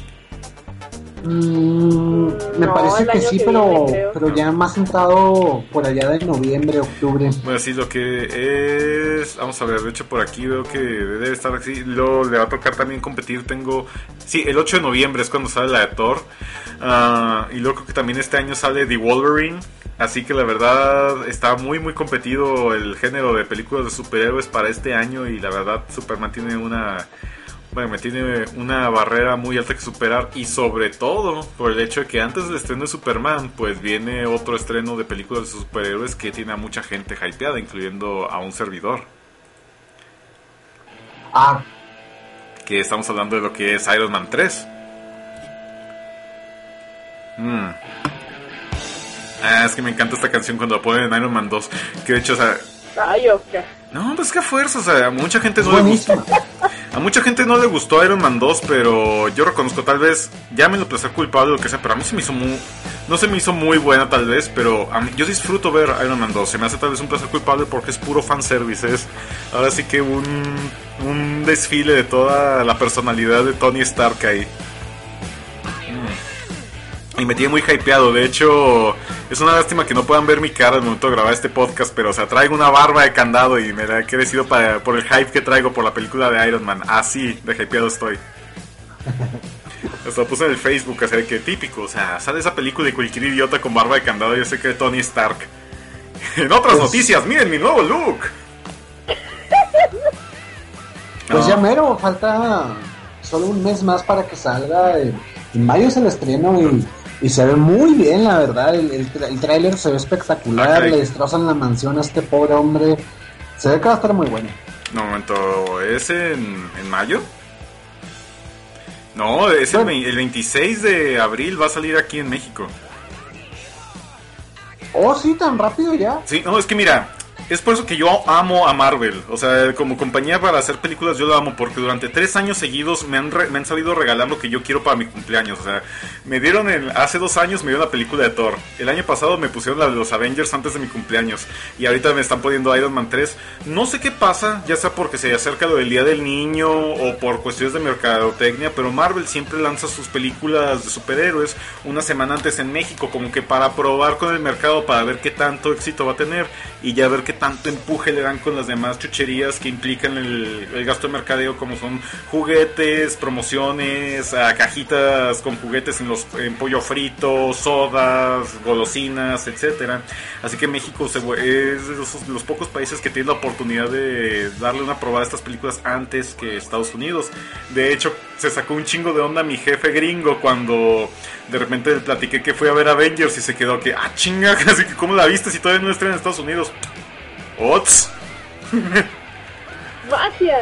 [SPEAKER 3] Me
[SPEAKER 5] No,
[SPEAKER 3] parece
[SPEAKER 5] el
[SPEAKER 3] que
[SPEAKER 5] año
[SPEAKER 3] sí,
[SPEAKER 5] que
[SPEAKER 3] pero,
[SPEAKER 5] viene, creo.
[SPEAKER 3] pero ya más entrado por allá de noviembre, octubre.
[SPEAKER 2] Bueno, sí, lo que es... Vamos a ver, de hecho por aquí veo que debe estar así. Luego le va a tocar también competir, Sí, el 8 de noviembre es cuando sale la de Thor. Y luego creo que también este año sale The Wolverine. Así que la verdad está muy muy competido el género de películas de superhéroes para este año. Y la verdad Superman tiene me tiene una barrera muy alta que superar, y sobre todo por el hecho de que antes del estreno de Superman pues viene otro estreno de películas de superhéroes que tiene a mucha gente hypeada, incluyendo a un servidor, que estamos hablando de lo que es Iron Man 3. Es que me encanta esta canción cuando la ponen en Iron Man 2, que de hecho, o sea...
[SPEAKER 5] Ay, Oscar.
[SPEAKER 2] No, pues que a fuerza, o sea, a mucha gente no le gustó. A mucha gente no le gustó Iron Man 2, pero yo reconozco, tal vez, llámenlo placer culpable o lo que sea, pero a mí se me hizo no se me hizo muy buena tal vez, pero yo disfruto ver Iron Man 2, se me hace tal vez un placer culpable porque es puro fanservice, es ahora sí que un desfile de toda la personalidad de Tony Stark ahí. Y me tiene muy hypeado. De hecho, es una lástima que no puedan ver mi cara al momento de grabar este podcast, pero o sea, traigo una barba de candado y me la he crecido por el hype que traigo por la película de Iron Man. Así de hypeado estoy. Hasta lo puse en el Facebook, así de que típico, o sea, sale esa película y cualquier idiota con barba de candado yo sé que es Tony Stark. En otras noticias, miren mi nuevo look.
[SPEAKER 3] Pues ya mero, falta solo un mes más para que salga. En mayo es el estreno y se ve muy bien, la verdad. El tráiler se ve espectacular, le destrozan la mansión a este pobre hombre. Se ve que va a estar muy bueno.
[SPEAKER 2] No, un momento, ¿es en mayo? No, es el 26 de abril, va a salir aquí en México.
[SPEAKER 3] Oh, sí, tan rápido ya.
[SPEAKER 2] Sí, no, es que mira, es por eso que yo amo a Marvel. O sea, como compañía para hacer películas yo lo amo, porque durante 3 años seguidos me han sabido regalar lo que yo quiero para mi cumpleaños. O sea, me dieron hace 2 años me dieron la película de Thor. El año pasado me pusieron la de los Avengers antes de mi cumpleaños. Y ahorita me están poniendo Iron Man 3. No sé qué pasa, ya sea porque se acerca lo del Día del Niño o por cuestiones de mercadotecnia, pero Marvel siempre lanza sus películas de superhéroes una semana antes en México, como que para probar con el mercado, para ver qué tanto éxito va a tener y ya ver qué tanto empuje le dan con las demás chucherías que implican el gasto de mercadeo, como son juguetes, promociones, cajitas con juguetes en pollo frito, sodas, golosinas, etcétera. Así que México es de los pocos países que tiene la oportunidad de darle una probada a estas películas antes que Estados Unidos. De hecho, se sacó un chingo de onda mi jefe gringo cuando de repente le platiqué que fui a ver Avengers y se quedó que, chinga, así que ¿cómo la viste si todavía no estrena en Estados Unidos? ¡Ots!
[SPEAKER 5] ¡Magia!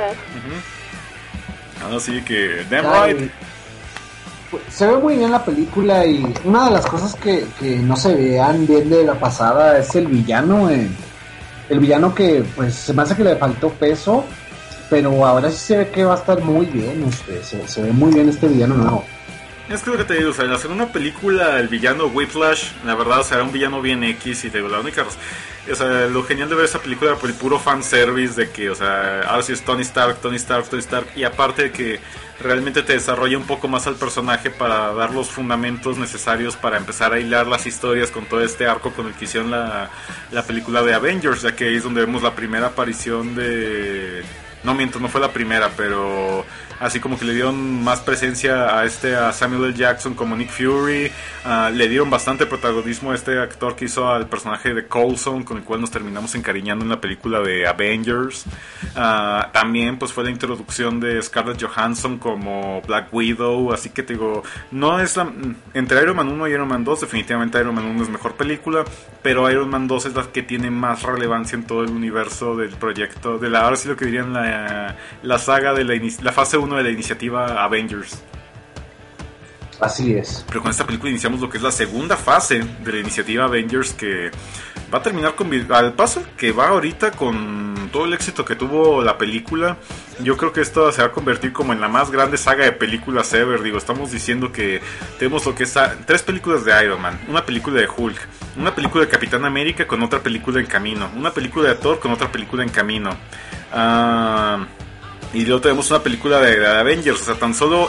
[SPEAKER 2] Así que, damn right.
[SPEAKER 3] Se ve muy bien la película y una de las cosas que no se vean bien de la pasada es el villano. El villano que pues se me hace que le faltó peso, pero ahora sí se ve que va a estar muy bien. Se ve muy bien este villano nuevo.
[SPEAKER 2] Es que lo que te digo, o sea, al hacer una película, el villano Whiplash, la verdad, o sea, era un villano bien X y te digo, la única... O sea, lo genial de ver esa película era por el puro fanservice de que, o sea, ahora sí es Tony Stark, y aparte de que realmente te desarrolla un poco más al personaje para dar los fundamentos necesarios para empezar a hilar las historias con todo este arco con el que hicieron la película de Avengers, ya que ahí es donde vemos la primera aparición de... No miento, no fue la primera, pero así como que le dieron más presencia a Samuel L. Jackson como Nick Fury, le dieron bastante protagonismo a este actor que hizo al personaje de Coulson, con el cual nos terminamos encariñando en la película de Avengers. También pues fue la introducción de Scarlett Johansson como Black Widow, así que te digo, no es entre Iron Man 1 y Iron Man 2, definitivamente Iron Man 1 es mejor película, pero Iron Man 2 es la que tiene más relevancia en todo el universo del proyecto, ahora sí lo que dirían la saga de la fase 1 de la iniciativa Avengers.
[SPEAKER 3] Así es.
[SPEAKER 2] Pero con esta película iniciamos lo que es la segunda fase de la iniciativa Avengers, que va a terminar al paso que va ahorita, con todo el éxito que tuvo la película. Yo creo que esto se va a convertir como en la más grande saga de películas ever. Digo, estamos diciendo que tenemos lo que es 3 películas de Iron Man, una película de Hulk, una película de Capitán América con otra película en camino, una película de Thor con otra película en camino. Y luego tenemos una película de Avengers. O sea, tan solo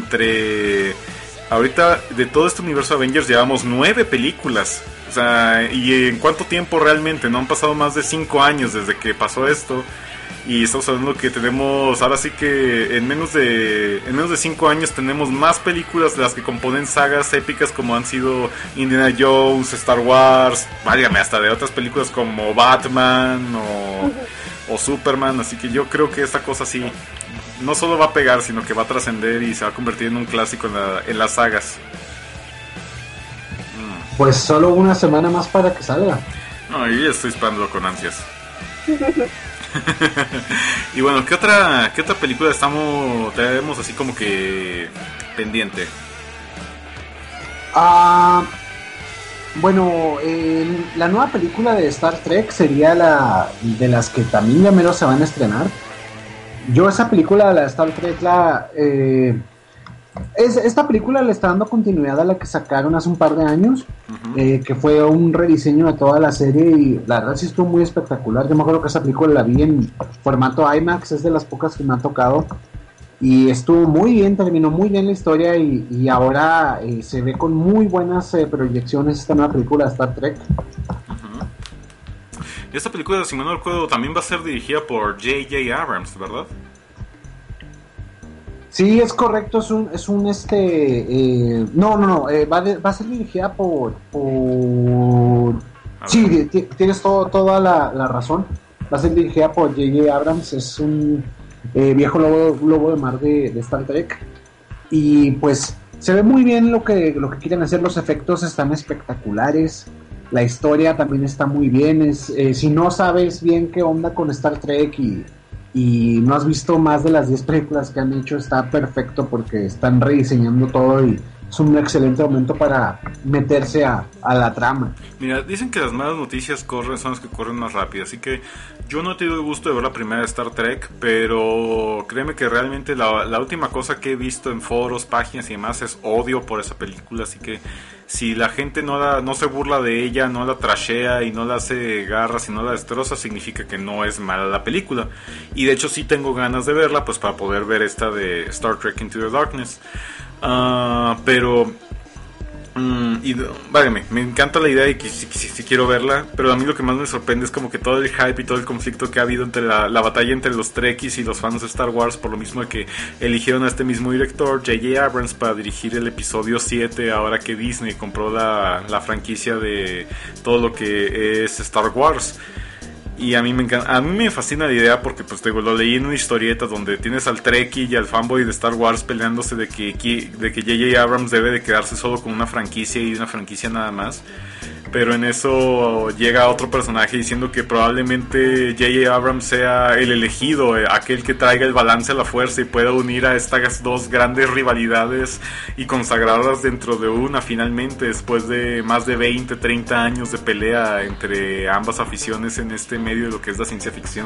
[SPEAKER 2] ahorita de todo este universo Avengers llevamos 9 películas. O sea, ¿y en cuánto tiempo realmente? No han pasado más de 5 años desde que pasó esto. Y estamos hablando que tenemos, ahora sí que en menos de 5 años tenemos más películas de las que componen sagas épicas como han sido Indiana Jones, Star Wars, válgame, hasta de otras películas como Batman o Superman. Así que yo creo que esta cosa sí no solo va a pegar, sino que va a trascender y se va a convertir en un clásico en las sagas.
[SPEAKER 3] Pues solo una semana más para que salga.
[SPEAKER 2] No, yo ya estoy esperándolo con ansias. Y bueno, ¿qué otra película tenemos así como que pendiente?
[SPEAKER 3] Bueno, la nueva película de Star Trek sería de las que también ya mero se van a estrenar. Yo esa película, la Star Trek, esta película le está dando continuidad a la que sacaron hace un par de años, que fue un rediseño de toda la serie, y la verdad sí estuvo muy espectacular. Yo me acuerdo que esa película la vi en formato IMAX, es de las pocas que me han tocado, y estuvo muy bien, terminó muy bien la historia, y ahora se ve con muy buenas proyecciones esta nueva película de Star Trek.
[SPEAKER 2] Y esta película, si mal no recuerdo, también va a ser dirigida por J.J. Abrams, ¿verdad?
[SPEAKER 3] Sí, es correcto, va a ser dirigida por... Sí, tienes toda la razón. Va a ser dirigida por J.J. Abrams, es un viejo lobo de mar de Star Trek. Y pues se ve muy bien lo que quieren hacer, los efectos están espectaculares, la historia también está muy bien. Si no sabes bien qué onda con Star Trek y no has visto más de las 10 películas que han hecho, está perfecto porque están rediseñando todo y es un excelente momento para meterse a la trama.
[SPEAKER 2] Mira, dicen que las malas noticias son las que corren más rápido, así que yo no he tenido el gusto de ver la primera de Star Trek, pero créeme que realmente la última cosa que he visto en foros, páginas y demás es odio por esa película, así que si la gente no se burla de ella, no la trashea y no la hace garras y no la destroza, significa que no es mala la película. Y de hecho sí tengo ganas de verla, pues para poder ver esta de Star Trek Into the Darkness. Pero válgame, me encanta la idea y que sí quiero verla, pero a mí lo que más me sorprende es como que todo el hype y todo el conflicto que ha habido entre la batalla entre los Trekkies y los fans de Star Wars, por lo mismo de que eligieron a este mismo director, J.J. Abrams, para dirigir el episodio 7, ahora que Disney compró la franquicia de todo lo que es Star Wars. Y a mí me encanta, a mí me fascina la idea porque pues lo leí en una historieta donde tienes al Trekkie y al fanboy de Star Wars peleándose de que J.J. Abrams debe de quedarse solo con una franquicia y una franquicia nada más. Pero en eso llega otro personaje diciendo que probablemente J.J. Abrams sea el elegido, aquel que traiga el balance a la fuerza y pueda unir a estas dos grandes rivalidades y consagrarlas dentro de una finalmente, después de más de 20, 30 años de pelea entre ambas aficiones en este medio de lo que es la ciencia ficción.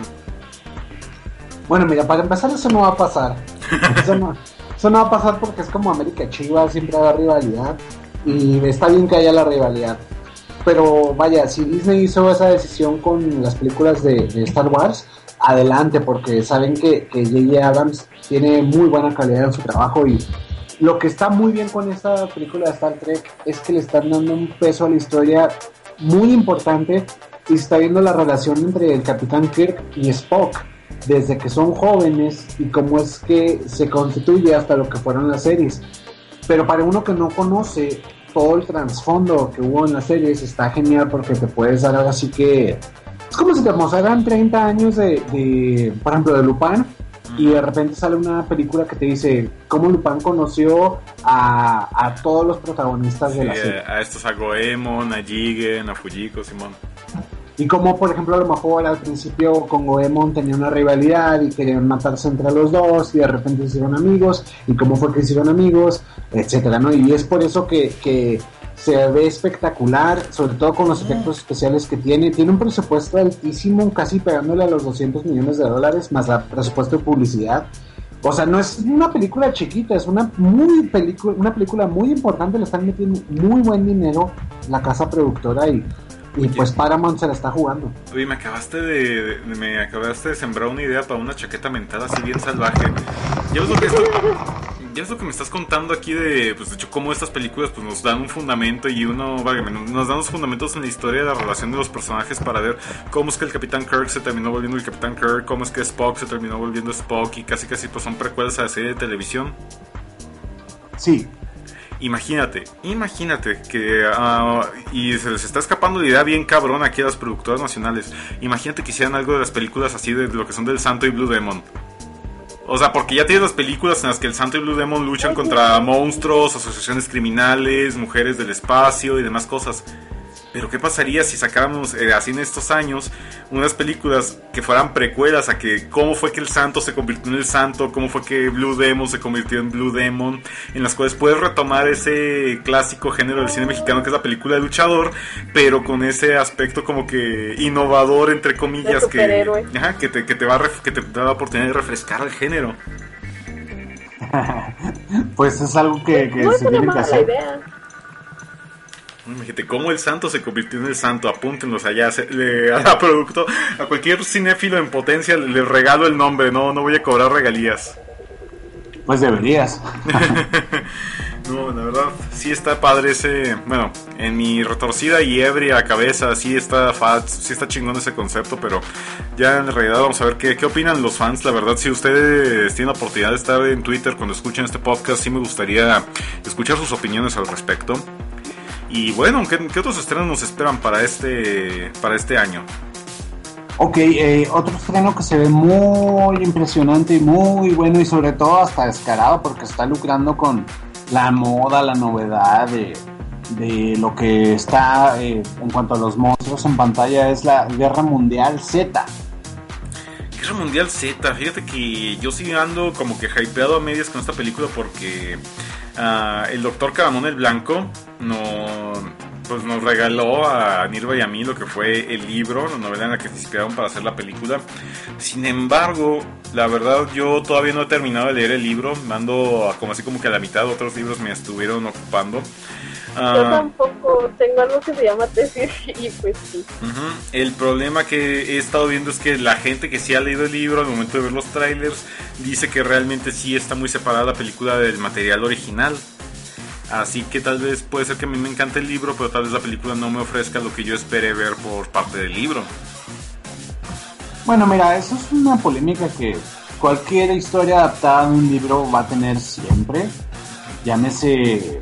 [SPEAKER 3] Bueno, mira, para empezar eso no va a pasar. Eso no va a pasar porque es como América Chivas, siempre va a haber rivalidad y está bien que haya la rivalidad. Pero vaya, si Disney hizo esa decisión con las películas de Star Wars, adelante, porque saben que J.J. Abrams tiene muy buena calidad en su trabajo, y lo que está muy bien con esta película de Star Trek es que le están dando un peso a la historia muy importante y se está viendo la relación entre el Capitán Kirk y Spock. desde que son jóvenes y cómo es que se constituye hasta lo que fueron las series. Pero para uno que no conoce todo el trasfondo que hubo en las series, está genial porque te puedes dar ahora sí que... Es como si te mostraran 30 años de por ejemplo, de Lupin, y de repente sale una película que te dice cómo Lupin conoció a todos los protagonistas de la serie.
[SPEAKER 2] A estos, a Goemon, a Jigen, a Fujiko, Simón.
[SPEAKER 3] Y como, por ejemplo, a lo mejor al principio con Goemon tenía una rivalidad y querían matarse entre los dos y de repente se hicieron amigos, y cómo fue que se hicieron amigos, etcétera, ¿no? Y es por eso que se ve espectacular, sobre todo con los efectos especiales que tiene. Tiene un presupuesto altísimo, casi pegándole a los $200 millones, más el presupuesto de publicidad. O sea, no es una película chiquita, es una película muy importante. Le están metiendo muy buen dinero la casa productora y pues Paramount se la está jugando.
[SPEAKER 2] Oye, me acabaste de sembrar una idea para una chaqueta mental así bien salvaje. Ya es lo que me estás contando aquí de hecho, cómo estas películas pues nos dan un fundamento y nos dan los fundamentos en la historia de la relación de los personajes para ver cómo es que el Capitán Kirk se terminó volviendo el Capitán Kirk, cómo es que Spock se terminó volviendo Spock, y casi pues son precuelas a la serie de televisión.
[SPEAKER 3] Sí.
[SPEAKER 2] Imagínate que y se les está escapando la idea bien cabrón aquí a las productoras nacionales. Imagínate que hicieran algo de las películas así de lo que son del Santo y Blue Demon. O sea, porque ya tienes las películas en las que el Santo y Blue Demon luchan contra monstruos, asociaciones criminales, mujeres del espacio y demás cosas. Pero ¿qué pasaría si sacáramos así en estos años unas películas que fueran precuelas a que cómo fue que el Santo se convirtió en el Santo, cómo fue que Blue Demon se convirtió en Blue Demon, en las cuales puedes retomar ese clásico género del cine mexicano que es la película de luchador, pero con ese aspecto como que innovador, entre comillas, que te da la oportunidad de refrescar el género?
[SPEAKER 3] Pues es algo que se tiene que hacer.
[SPEAKER 5] Idea.
[SPEAKER 2] Imagínate cómo el Santo se convirtió en el Santo. Apúntenlos allá a cualquier cinéfilo en potencia le regalo el nombre. No voy a cobrar regalías.
[SPEAKER 3] Pues deberías.
[SPEAKER 2] No, la verdad sí está padre ese. Bueno, en mi retorcida y ebria cabeza sí está chingón ese concepto, pero ya en realidad vamos a ver qué opinan los fans. La verdad, si ustedes tienen la oportunidad de estar en Twitter cuando escuchen este podcast, sí me gustaría escuchar sus opiniones al respecto. Y bueno, ¿qué otros estrenos nos esperan para este año?
[SPEAKER 3] Ok, otro estreno que se ve muy impresionante y muy bueno, y sobre todo hasta descarado porque está lucrando con la moda, la novedad de lo que está en cuanto a los monstruos en pantalla, es la Guerra Mundial Z.
[SPEAKER 2] Guerra Mundial Z, fíjate que yo sí ando como que hypeado a medias con esta película porque el Dr. Caramón el Blanco nos regaló a Nirva y a mí lo que fue el libro, la novela en la que se inspiraron para hacer la película. Sin embargo, la verdad yo todavía no he terminado de leer el libro, ando como así como que a la mitad, otros libros me estuvieron ocupando.
[SPEAKER 5] Yo tampoco, tengo algo que se llama tesis y pues sí.
[SPEAKER 2] El problema que he estado viendo es que la gente que sí ha leído el libro al momento de ver los trailers dice que realmente sí está muy separada la película del material original. Así que tal vez puede ser que a mí me encante el libro, pero tal vez la película no me ofrezca lo que yo esperé ver por parte del libro.
[SPEAKER 3] Bueno, mira, eso es una polémica que cualquier historia adaptada de un libro va a tener siempre. Llámese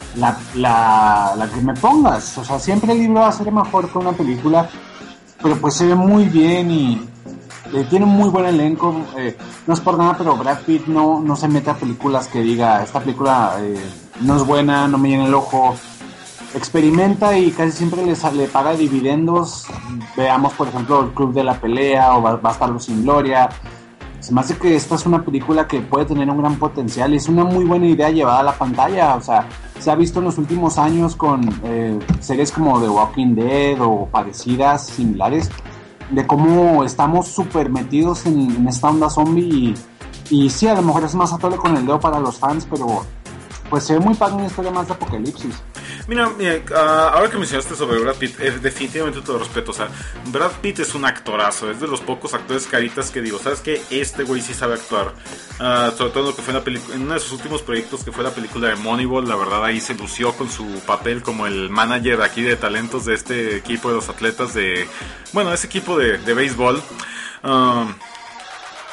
[SPEAKER 3] la que me pongas. O sea, siempre el libro va a ser mejor que una película, pero pues se ve muy bien y tiene un muy buen elenco. No es por nada, pero Brad Pitt no se mete a películas que diga esta película no es buena, no me llena el ojo. Experimenta y casi siempre le paga dividendos. Veamos, por ejemplo, El Club de la Pelea o Bastardo sin Gloria. Se me hace que esta es una película que puede tener un gran potencial y es una muy buena idea llevada a la pantalla. O sea, se ha visto en los últimos años con series como The Walking Dead o parecidas, similares, de cómo estamos súper metidos en esta onda zombie y sí, a lo mejor es más atole con el dedo para los fans, pero pues se ve muy padre una historia más de apocalipsis.
[SPEAKER 2] Mira, ahora que mencionaste sobre Brad Pitt, definitivamente te lo respeto. O sea, Brad Pitt es un actorazo, es de los pocos actores caritas que digo, ¿sabes qué? Este güey sí sabe actuar. Sobre todo en lo que fue en uno de sus últimos proyectos, que fue la película de Moneyball. La verdad, ahí se lució con su papel como el manager aquí de talentos de este equipo de los atletas ese equipo de béisbol.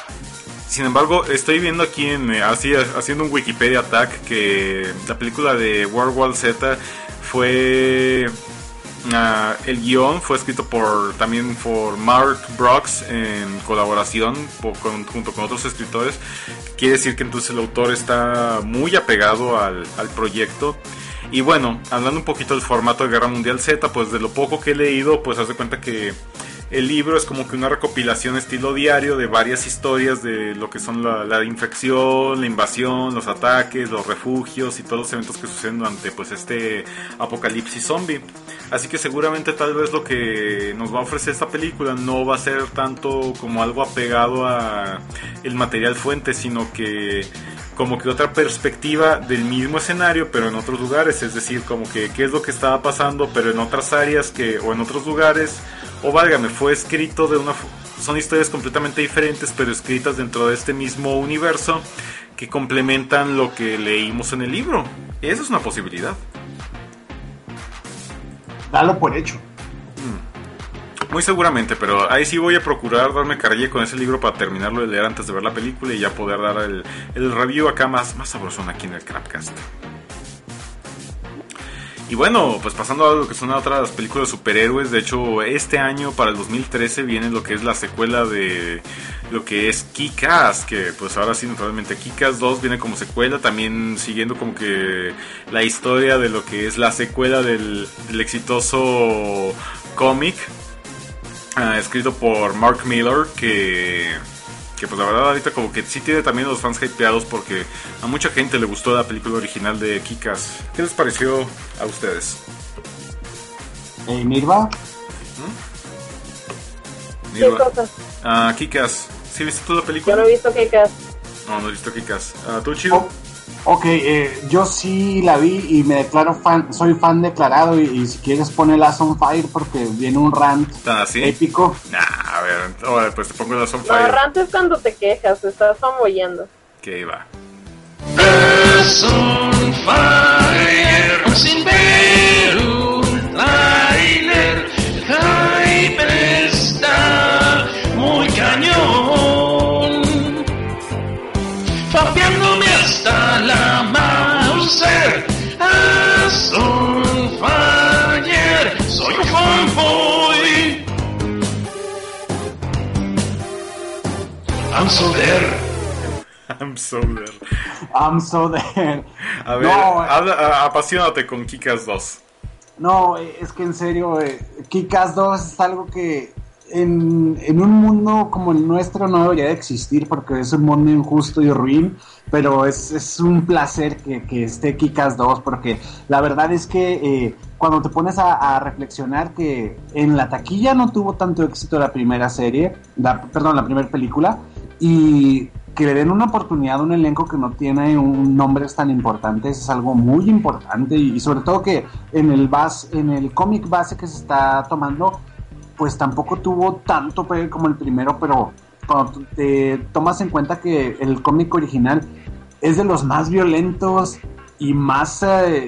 [SPEAKER 2] Sin embargo, estoy viendo aquí haciendo un Wikipedia tag que la película de World War Z fue... el guión fue escrito por Mark Brooks en colaboración junto con otros escritores. Quiere decir que entonces el autor está muy apegado al proyecto. Y bueno, hablando un poquito del formato de Guerra Mundial Z, pues de lo poco que he leído, pues haz de cuenta que el libro es como que una recopilación estilo diario de varias historias de lo que son la infección, la invasión, los ataques, los refugios y todos los eventos que suceden durante pues este apocalipsis zombie. Así que seguramente tal vez lo que nos va a ofrecer esta película no va a ser tanto como algo apegado a el material fuente, sino que como que otra perspectiva del mismo escenario pero en otros lugares, es decir, como que qué es lo que estaba pasando pero en otras áreas o en otros lugares, o válgame, fue escrito son historias completamente diferentes pero escritas dentro de este mismo universo que complementan lo que leímos en el libro. Esa es una posibilidad.
[SPEAKER 3] Dalo por hecho.
[SPEAKER 2] Muy seguramente, pero ahí sí voy a procurar darme carrilla con ese libro para terminarlo de leer antes de ver la película y ya poder dar el review acá más sabrosón aquí en el Crapcast. Y bueno, pues pasando a lo que son otras películas de superhéroes, de hecho este año para el 2013 viene lo que es la secuela de lo que es Kick-Ass, que pues ahora sí naturalmente Kick-Ass 2 viene como secuela, también siguiendo como que la historia de lo que es la secuela del exitoso cómic escrito por Mark Millar, que pues la verdad ahorita como que sí tiene también los fans hypeados porque a mucha gente le gustó la película original de Kick-Ass. ¿Qué les pareció a ustedes?
[SPEAKER 3] ¿Mirva?
[SPEAKER 5] ¿Qué cosas?
[SPEAKER 2] Kick-Ass. ¿Sí viste tú la película?
[SPEAKER 5] Yo no he visto Kick-Ass.
[SPEAKER 2] No he visto Kick-Ass. ¿Tú, Chido?
[SPEAKER 3] Ok, yo sí la vi y me declaro fan, soy fan declarado y si quieres pone Last on Fire porque viene un rant épico.
[SPEAKER 2] A ver, pues te pongo Last on Fire.
[SPEAKER 5] No, rant es cuando te quejas, te estás fanboyando.
[SPEAKER 2] Que va.
[SPEAKER 6] Last on Fire, sin ver un trailer, el hype está muy cañón, fapeándome hasta la Mauser. Last on Fire, soy un fanboy. I'm so there.
[SPEAKER 3] I'm so there.
[SPEAKER 2] A ver, apasionate con Kick-Ass 2.
[SPEAKER 3] No, es que en serio, Kick-Ass 2 es algo que en un mundo como el nuestro no debería de existir porque es un mundo injusto y ruin, pero es un placer que esté Kick-Ass 2 porque la verdad es que cuando te pones a reflexionar que en la taquilla no tuvo tanto éxito la primera la primera película, y que le den una oportunidad a un elenco que no tiene un nombres tan importantes es algo muy importante y sobre todo que en el cómic base que se está tomando pues tampoco tuvo tanto pegue como el primero, pero cuando te tomas en cuenta que el cómic original es de los más violentos y más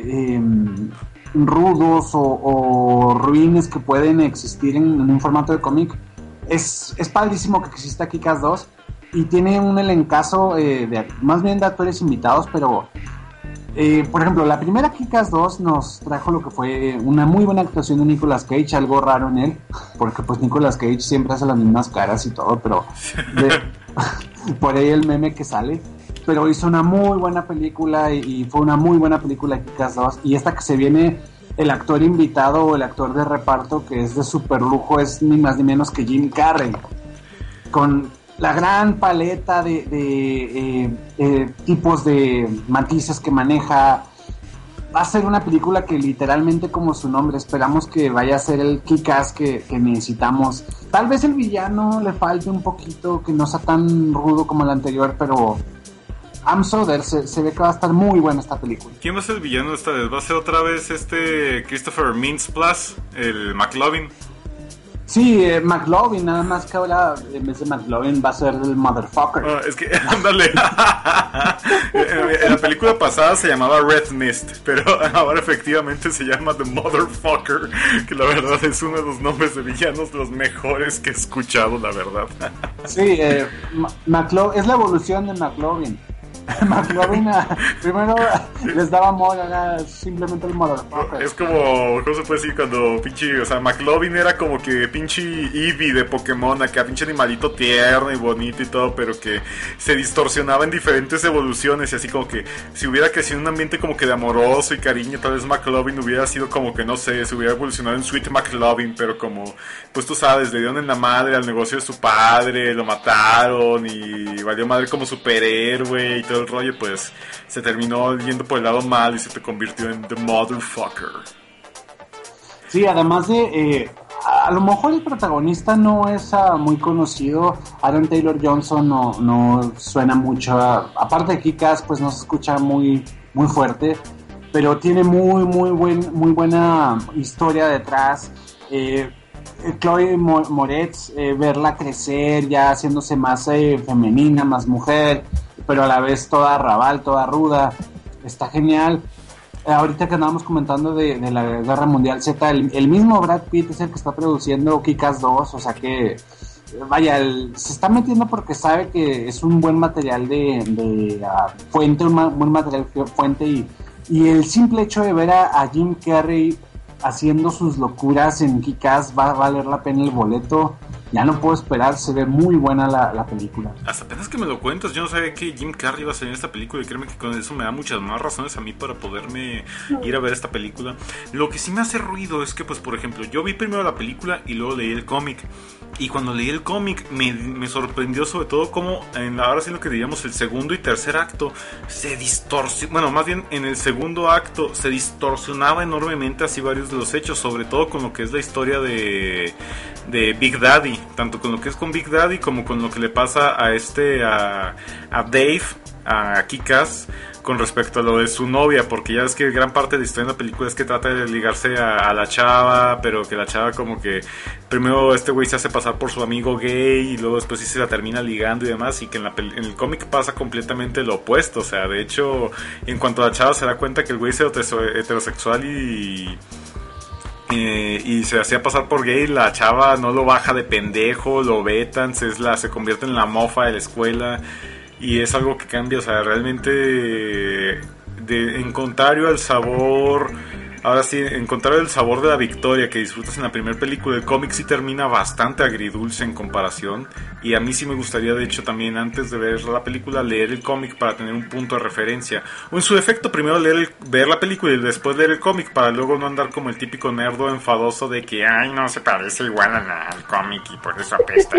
[SPEAKER 3] rudos o ruines que pueden existir en un formato de cómic, es padrísimo que exista Kick-Ass 2 y tiene un elencazo más bien de actores invitados, pero por ejemplo, la primera Kick-Ass 2 nos trajo lo que fue una muy buena actuación de Nicolas Cage, algo raro en él, porque pues Nicolas Cage siempre hace las mismas caras y todo, pero por ahí el meme que sale, pero hizo una muy buena película y fue una muy buena película Kick-Ass 2, y esta que se viene, el actor invitado o el actor de reparto que es de super lujo es ni más ni menos que Jim Carrey, con la gran paleta de tipos de matices que maneja. Va a ser una película que literalmente como su nombre, esperamos que vaya a ser el Kick-Ass que necesitamos. Tal vez el villano le falte un poquito, que no sea tan rudo como el anterior, pero I'm so there, se ve que va a estar muy buena esta película.
[SPEAKER 2] ¿Quién va a ser el villano esta vez? ¿Va a ser otra vez Christopher Mintz-Plasse, el McLovin?
[SPEAKER 3] Sí, McLovin, nada más que ahora en vez de McLovin va a ser el motherfucker.
[SPEAKER 2] Es que, ándale. En la película pasada se llamaba Red Mist, pero ahora efectivamente se llama The Motherfucker, que la verdad es uno de los nombres de villanos los mejores que he escuchado, la verdad.
[SPEAKER 3] Sí, es la evolución de McLovin. McLovin primero les daba amor, era simplemente el motherfucker.
[SPEAKER 2] Es como, ¿cómo se puede decir? Cuando pinche, o sea, McLovin era como que pinche Eevee de Pokémon, acá pinche animalito tierno y bonito y todo, pero que se distorsionaba en diferentes evoluciones, y así como que si hubiera crecido en un ambiente como que de amoroso y cariño, tal vez McLovin hubiera sido como que, no sé, se hubiera evolucionado en Sweet McLovin, pero como, pues tú sabes, le dieron en la madre al negocio de su padre, lo mataron y valió madre como superhéroe y todo el rollo, pues se terminó yendo por el lado mal y se te convirtió en The Motherfucker.
[SPEAKER 3] Sí, además de a lo mejor el protagonista no es muy conocido. Aaron Taylor Johnson no suena mucho, aparte de Kick-Ass, pues no se escucha muy fuerte, pero tiene muy buena historia detrás. Chloe Moretz, verla crecer, ya haciéndose más femenina, más mujer, pero a la vez toda rabal, toda ruda, está genial. Ahorita que andábamos comentando de la Guerra Mundial Z, el mismo Brad Pitt es el que está produciendo Kick-Ass 2, o sea que, vaya, se está metiendo porque sabe que es un buen material de fuente, un buen material fuente, y el simple hecho de ver a Jim Carrey haciendo sus locuras en Kick-Ass va a valer la pena el boleto. Ya no puedo esperar, se ve muy buena la película.
[SPEAKER 2] Hasta apenas que me lo cuentas, yo no sabía que Jim Carrey iba a salir en esta película, y créeme que con eso me da muchas más razones a mí para poderme ir a ver esta película. Lo que sí me hace ruido es que, pues, por ejemplo, yo vi primero la película y luego leí el cómic. Y cuando leí el cómic me sorprendió sobre todo cómo, ahora sí lo que diríamos, el segundo y tercer acto se distorsionaba. Bueno, más bien en el segundo acto se distorsionaba enormemente así varios de los hechos, sobre todo con lo que es la historia de Big Daddy, tanto con lo que es con Big Daddy como con lo que le pasa a Dave, a Kick-Ass, con respecto a lo de su novia, porque ya ves que gran parte de la historia de la película es que trata de ligarse a la chava, pero que la chava como que primero este güey se hace pasar por su amigo gay y luego después sí se la termina ligando y demás, y que en el cómic pasa completamente lo opuesto. O sea, de hecho, en cuanto a la chava se da cuenta que el güey es heterosexual y se hacía pasar por gay, la chava no lo baja de pendejo, lo vetan, se convierte en la mofa de la escuela, y es algo que cambia, o sea, realmente en contrario al sabor, ahora sí, en contrario al sabor de la victoria que disfrutas en la primera película, el cómic sí termina bastante agridulce en comparación, y a mí sí me gustaría, de hecho, también antes de ver la película, leer el cómic para tener un punto de referencia, o en su defecto primero ver la película y después leer el cómic, para luego no andar como el típico nerdo enfadoso de que, ay, no se parece igual al cómic y por eso apesta.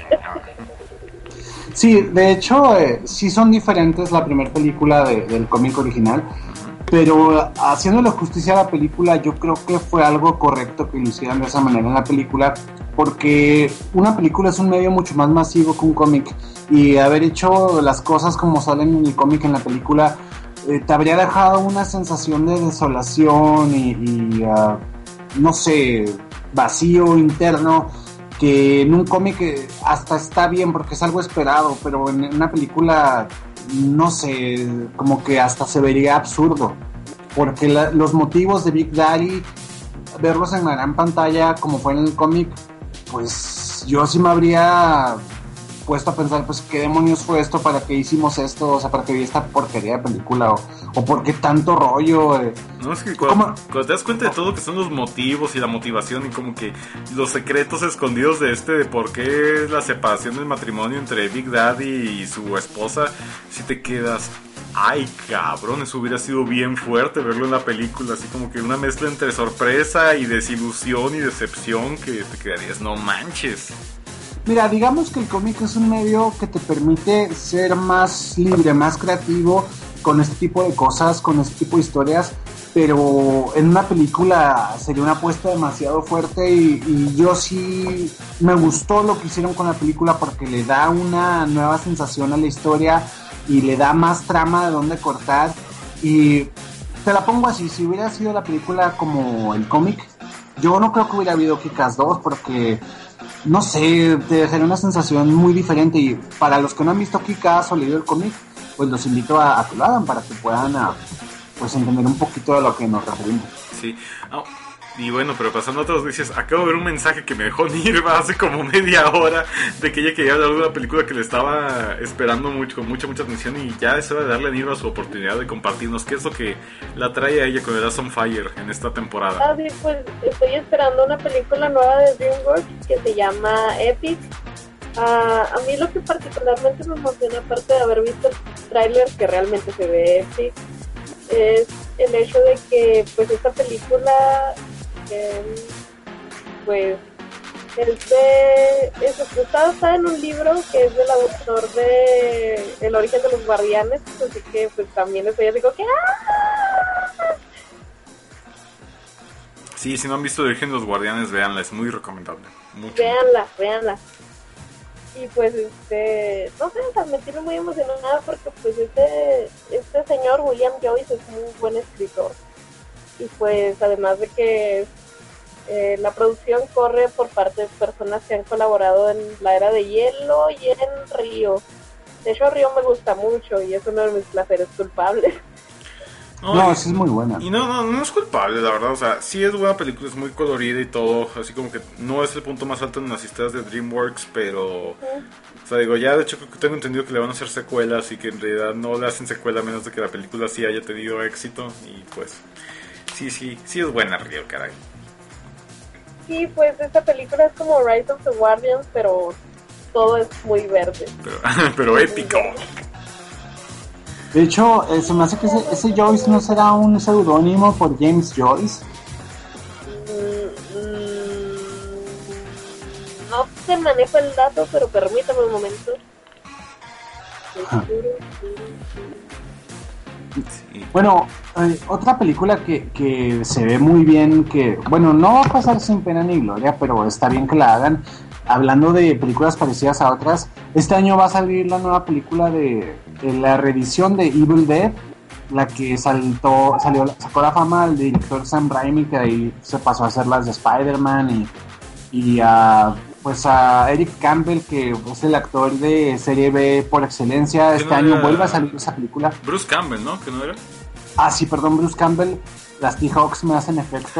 [SPEAKER 3] Sí, de hecho, sí son diferentes la primera película del cómic original, pero haciéndole justicia a la película, yo creo que fue algo correcto que lo hicieran de esa manera en la película, porque una película es un medio mucho más masivo que un cómic, y haber hecho las cosas como salen en el cómic en la película te habría dejado una sensación de desolación y no sé, vacío interno, que en un cómic hasta está bien porque es algo esperado, pero en una película, no sé, como que hasta se vería absurdo, porque los motivos de Big Daddy, verlos en la gran pantalla como fue en el cómic, pues yo sí me habría puesto a pensar, pues qué demonios fue esto, para qué hicimos esto, o sea, para qué vi esta porquería de película, o por qué tanto rollo.
[SPEAKER 2] No, es que cuando te das cuenta de todo lo que son los motivos y la motivación y como que los secretos escondidos de por qué es la separación del matrimonio entre Big Daddy y su esposa, si te quedas, ay cabrón, eso hubiera sido bien fuerte verlo en la película, así como que una mezcla entre sorpresa y desilusión y decepción que te quedarías, no manches.
[SPEAKER 3] Mira, digamos que el cómic es un medio que te permite ser más libre, más creativo con este tipo de cosas, con este tipo de historias, pero en una película sería una apuesta demasiado fuerte, y yo sí me gustó lo que hicieron con la película porque le da una nueva sensación a la historia y le da más trama de dónde cortar. Y te la pongo así, si hubiera sido la película como el cómic, Yo no creo que hubiera habido Kick-Ass 2 porque, no sé, te dejaría una sensación muy diferente. Y para los que no han visto Kick-Ass o leído el cómic, pues los invito a que lo hagan para que puedan pues entender un poquito de lo que nos referimos.
[SPEAKER 2] Sí. Y bueno, pero pasando a otras noticias, acabo de ver un mensaje que me dejó Nirva hace como media hora de que ella quería hablar de una película que le estaba esperando mucho, con mucha atención, y ya es hora de darle a Nirva su oportunidad de compartirnos qué es lo que la trae a ella con el Last on Fire en esta temporada.
[SPEAKER 5] Sí, pues estoy esperando una película nueva de DreamWorks que se llama Epic. A mí lo que particularmente me emociona, aparte de haber visto el tráiler que realmente se ve epic, es el hecho de que pues esta película pues está basada en un libro que es del autor de El origen de los guardianes, así que pues también estoy así como que
[SPEAKER 2] Sí, si no han visto El origen de los guardianes, véanla, es muy recomendable. Mucho.
[SPEAKER 5] Véanla. Y pues no sé, o sea, me tiene muy emocionada porque pues este señor William Joyce es un buen escritor. Y pues además de que la producción corre por parte de personas que han colaborado en La Era de Hielo y en Río. De hecho, Río me gusta mucho y es uno de mis placeres culpables.
[SPEAKER 3] No, sí es muy buena.
[SPEAKER 2] Y no es culpable, la verdad. O sea, sí es buena película, es muy colorida y todo. Así como que no es el punto más alto en las historias de DreamWorks, pero... O sea, digo, ya de hecho tengo entendido que le van a hacer secuelas y que en realidad no le hacen secuela a menos de que la película sí haya tenido éxito. Y pues, sí es buena, Río, caray.
[SPEAKER 5] Sí, pues esta película es como Rise of the Guardians, pero todo es muy verde.
[SPEAKER 2] Pero épico.
[SPEAKER 3] De hecho, se me hace que ese Joyce no será un seudónimo por James Joyce.
[SPEAKER 5] No te manejo el dato, pero permítame un momento.
[SPEAKER 2] Sí.
[SPEAKER 3] Bueno, otra película que se ve muy bien, que, bueno, no va a pasar sin pena ni gloria, pero está bien que la hagan. Hablando de películas parecidas a otras, este año va a salir la nueva película de la reedición de Evil Dead, la que sacó la fama al director Sam Raimi, que ahí se pasó a hacer las de Spider-Man, y a Eric Campbell, que es el actor de serie B por excelencia. Este año vuelve a salir esa película.
[SPEAKER 2] Bruce Campbell, ¿no? ¿Que no era?
[SPEAKER 3] Sí, perdón, Bruce Campbell. Las T-Hawks me hacen efecto.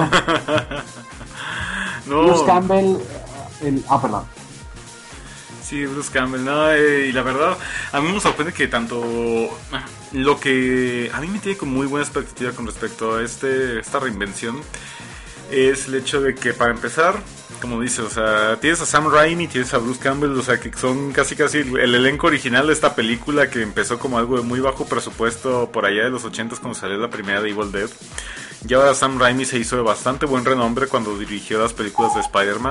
[SPEAKER 2] No.
[SPEAKER 3] Bruce Campbell... perdón.
[SPEAKER 2] Sí, Bruce Campbell, no, y la verdad, a mí me sorprende que tanto lo que a mí me tiene con muy buena expectativa con respecto a esta reinvención es el hecho de que, para empezar, como dices, o sea, tienes a Sam Raimi, tienes a Bruce Campbell, o sea, que son casi el elenco original de esta película, que empezó como algo de muy bajo presupuesto por allá de los 80s cuando salió la primera de Evil Dead. Y ahora Sam Raimi se hizo de bastante buen renombre cuando dirigió las películas de Spider-Man.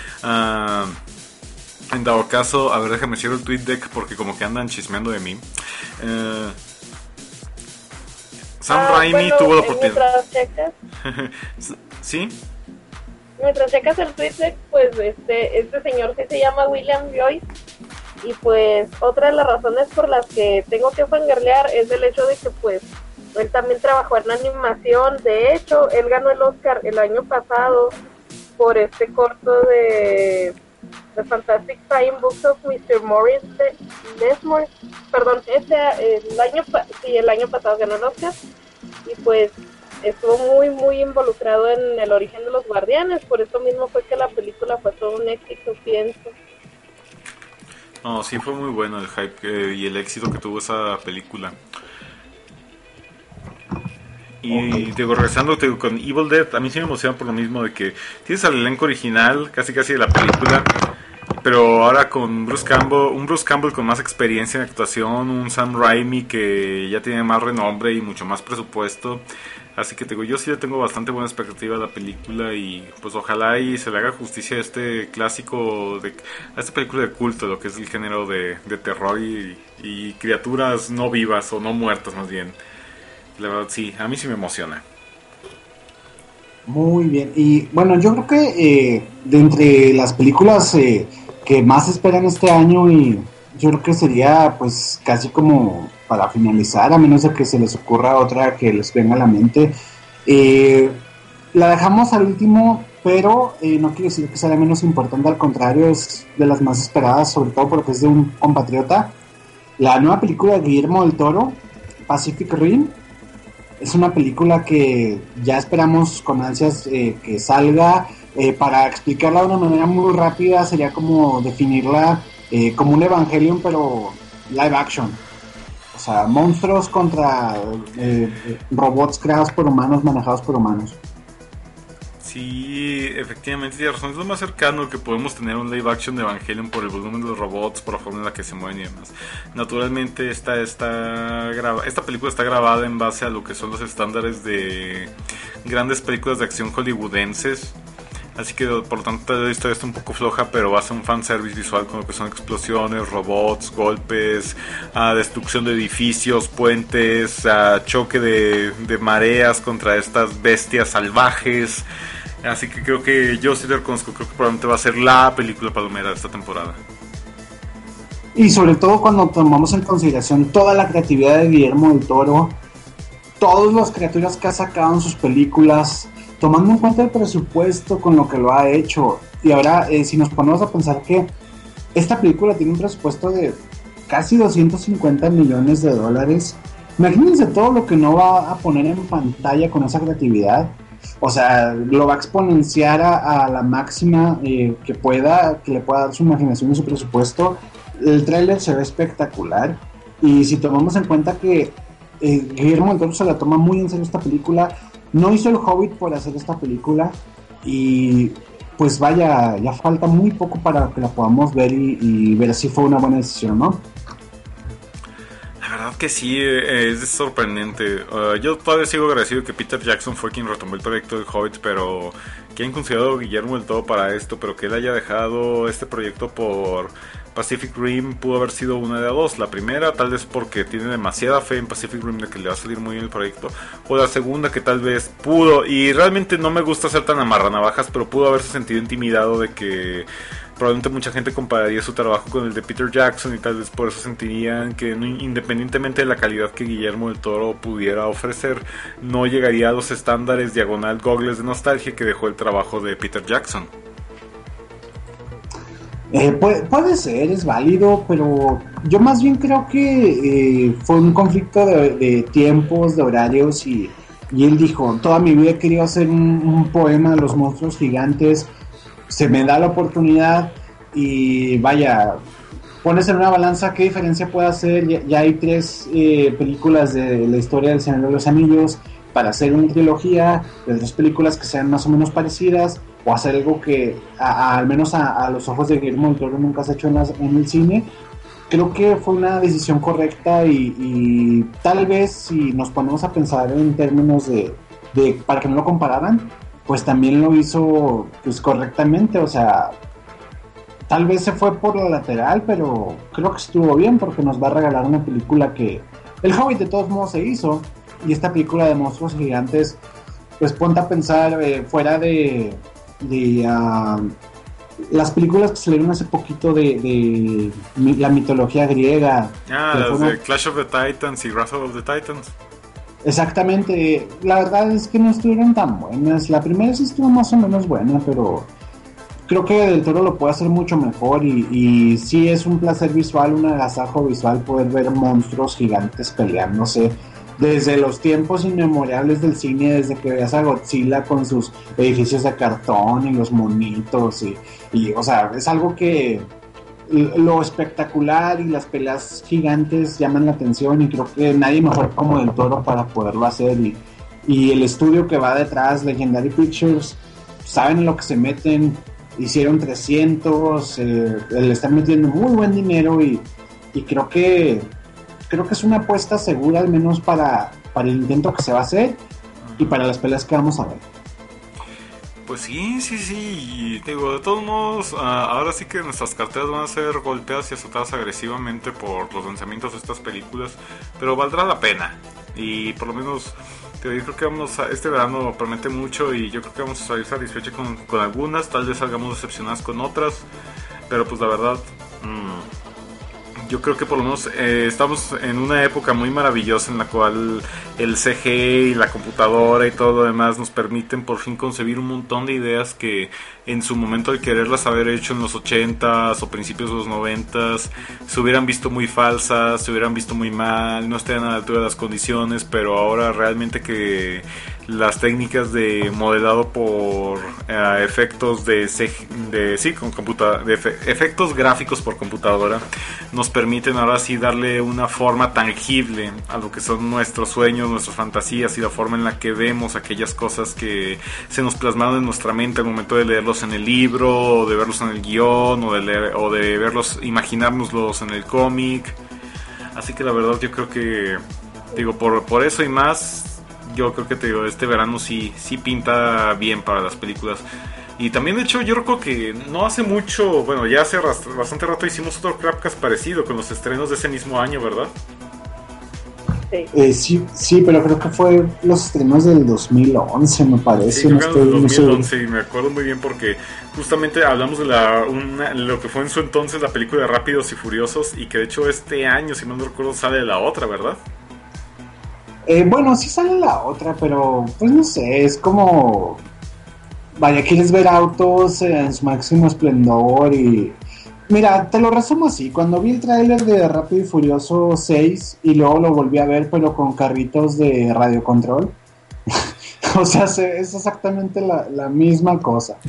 [SPEAKER 2] En dado caso, a ver, déjame cierro el tweet deck porque como que andan chismeando de mí. Sam Raimi tuvo la oportunidad. ¿Sí?
[SPEAKER 5] Mientras checas el tweet deck, pues este señor que se llama William Joyce. Y pues otra de las razones por las que tengo que fangirlear es el hecho de que pues él también trabajó en animación. De hecho, él ganó el Oscar el año pasado por este corto de The Fantastic Flying Books of Mr. Morris Nesmore. Perdón, el año pasado ganó el Oscar. Y pues estuvo muy involucrado en El origen de los guardianes. Por eso mismo fue que la película fue todo un éxito, pienso.
[SPEAKER 2] No, sí fue muy bueno el hype y el éxito que tuvo esa película. Y digo, regresando con Evil Dead, a mí sí me emociona por lo mismo de que tienes al elenco original, casi de la película, pero ahora con un Bruce Campbell con más experiencia en actuación, un Sam Raimi que ya tiene más renombre y mucho más presupuesto. Así que te digo, yo sí le tengo bastante buena expectativa a la película y pues ojalá y se le haga justicia a este clásico, a esta película de culto, lo que es el género de terror y criaturas no vivas o no muertas más bien. La verdad sí, a mí sí me emociona.
[SPEAKER 3] Muy bien, y bueno, yo creo que de entre las películas que más esperan este año, y yo creo que sería pues casi como para finalizar, a menos de que se les ocurra otra que les venga a la mente, la dejamos al último, pero no quiere decir que sea la menos importante, al contrario, es de las más esperadas, sobre todo porque es de un compatriota. La nueva película de Guillermo del Toro, Pacific Rim, es una película que ya esperamos con ansias que salga. Para explicarla de una manera muy rápida, sería como definirla como un Evangelion, pero live action. O sea, monstruos contra robots creados por humanos, manejados por humanos.
[SPEAKER 2] Sí, efectivamente tienes razón. Es lo más cercano que podemos tener un live action de Evangelion por el volumen de los robots, por la forma en la que se mueven y demás. Naturalmente esta película está grabada en base a lo que son los estándares de grandes películas de acción hollywoodenses. Así que por lo tanto la historia está un poco floja, pero va a ser un fanservice visual con lo que son explosiones, robots, golpes, destrucción de edificios, puentes, choque de mareas contra estas bestias salvajes. Así que creo que yo sí le reconozco, creo que probablemente va a ser la película palomera de esta temporada.
[SPEAKER 3] Y sobre todo cuando tomamos en consideración toda la creatividad de Guillermo del Toro, todas las criaturas que ha sacado en sus películas, tomando en cuenta el presupuesto con lo que lo ha hecho. Y ahora, si nos ponemos a pensar que esta película tiene un presupuesto de casi 250 millones de dólares, imagínense todo lo que no va a poner en pantalla con esa creatividad. O sea, lo va a exponenciar a la máxima que le pueda dar su imaginación y su presupuesto. El tráiler se ve espectacular. Y si tomamos en cuenta que Guillermo del Toro se la toma muy en serio esta película, no hizo El Hobbit por hacer esta película, y pues vaya, ya falta muy poco para que la podamos ver y ver si fue una buena decisión, ¿no?
[SPEAKER 2] La verdad que sí, es sorprendente. Yo todavía sigo agradecido que Peter Jackson fue quien retomó el proyecto del Hobbit, pero que han considerado Guillermo del Toro para esto, pero que él haya dejado este proyecto por Pacific Rim pudo haber sido una de dos. La primera, tal vez porque tiene demasiada fe en Pacific Rim de que le va a salir muy bien el proyecto. O la segunda, que tal vez pudo, y realmente no me gusta ser tan amarranavajas, pero pudo haberse sentido intimidado de que probablemente mucha gente compararía su trabajo con el de Peter Jackson, y tal vez por eso sentirían que independientemente de la calidad que Guillermo del Toro pudiera ofrecer, no llegaría a los estándares diagonal gogles de nostalgia que dejó el trabajo de Peter Jackson.
[SPEAKER 3] Puede ser, es válido, pero yo más bien creo que fue un conflicto de tiempos, de horarios, y él dijo, toda mi vida he querido hacer un poema de los monstruos gigantes, se me da la oportunidad, y vaya, pones en una balanza qué diferencia puede hacer. Ya hay 3 películas de la historia del Señor de los Anillos, para hacer una trilogía de 3 películas que sean más o menos parecidas, o hacer algo que al menos a los ojos de Guillermo del Toro nunca se ha hecho en el cine. Creo que fue una decisión correcta, y tal vez si nos ponemos a pensar en términos de para que no lo compararan, pues también lo hizo pues correctamente. O sea, tal vez se fue por la lateral, pero creo que estuvo bien porque nos va a regalar una película que El Hobbit de todos modos se hizo, y esta película de monstruos gigantes, pues ponte a pensar fuera de las películas que salieron hace poquito de la mitología griega.
[SPEAKER 2] Las de Clash of the Titans y Wrath of the Titans.
[SPEAKER 3] Exactamente, la verdad es que no estuvieron tan buenas. La primera sí estuvo más o menos buena, pero creo que Del Toro lo puede hacer mucho mejor, y sí es un placer visual, un agasajo visual poder ver monstruos gigantes peleándose. Desde los tiempos inmemorables del cine, desde que veías a Godzilla con sus edificios de cartón y los monitos, y o sea, es algo que lo espectacular y las peleas gigantes llaman la atención, y creo que nadie mejor como Del Toro para poderlo hacer, y el estudio que va detrás, Legendary Pictures, saben en lo que se meten. Hicieron 300, le están metiendo muy buen dinero, y creo que es una apuesta segura, al menos para el intento que se va a hacer y para las peleas que vamos a ver.
[SPEAKER 2] Pues sí, y digo, de todos modos, ahora sí que nuestras carteras van a ser golpeadas y azotadas agresivamente por los lanzamientos de estas películas, pero valdrá la pena, y por lo menos yo creo que este verano promete mucho, y yo creo que vamos a salir satisfechos con algunas, tal vez salgamos decepcionados con otras, pero pues la verdad, yo creo que por lo menos estamos en una época muy maravillosa en la cual el CGI y la computadora y todo lo demás nos permiten por fin concebir un montón de ideas que en su momento al quererlas haber hecho en los 80s o principios de los 90s se hubieran visto muy falsas, se hubieran visto muy mal, no estarían a la altura de las condiciones, pero ahora realmente que las técnicas de modelado por efectos efectos gráficos por computadora nos permiten ahora sí darle una forma tangible a lo que son nuestros sueños, nuestras fantasías y la forma en la que vemos aquellas cosas que se nos plasmaron en nuestra mente al momento de leerlos en el libro, o de verlos en el guión, o de verlos, imaginárnoslos en el cómic. Así que la verdad yo creo que, digo, por eso y más, yo creo que este verano sí pinta bien para las películas. Y también, de hecho, yo recuerdo que no hace mucho, bueno, ya hace bastante rato hicimos otro Crapcast parecido con los estrenos de ese mismo año, ¿verdad?
[SPEAKER 3] Sí, pero creo que fue los estrenos del 2011, me parece.
[SPEAKER 2] Sí, creo que del 2011, y me acuerdo muy bien porque justamente hablamos de lo que fue en su entonces la película de Rápidos y Furiosos, y que de hecho este año, si mal no recuerdo, sale la otra, ¿verdad?
[SPEAKER 3] Bueno, sí sale la otra, pero pues no sé, es como... Vaya, quieres ver autos en su máximo esplendor y... Mira, te lo resumo así, cuando vi el tráiler de Rápido y Furioso 6 y luego lo volví a ver pero con carritos de radiocontrol, o sea, es exactamente la misma cosa.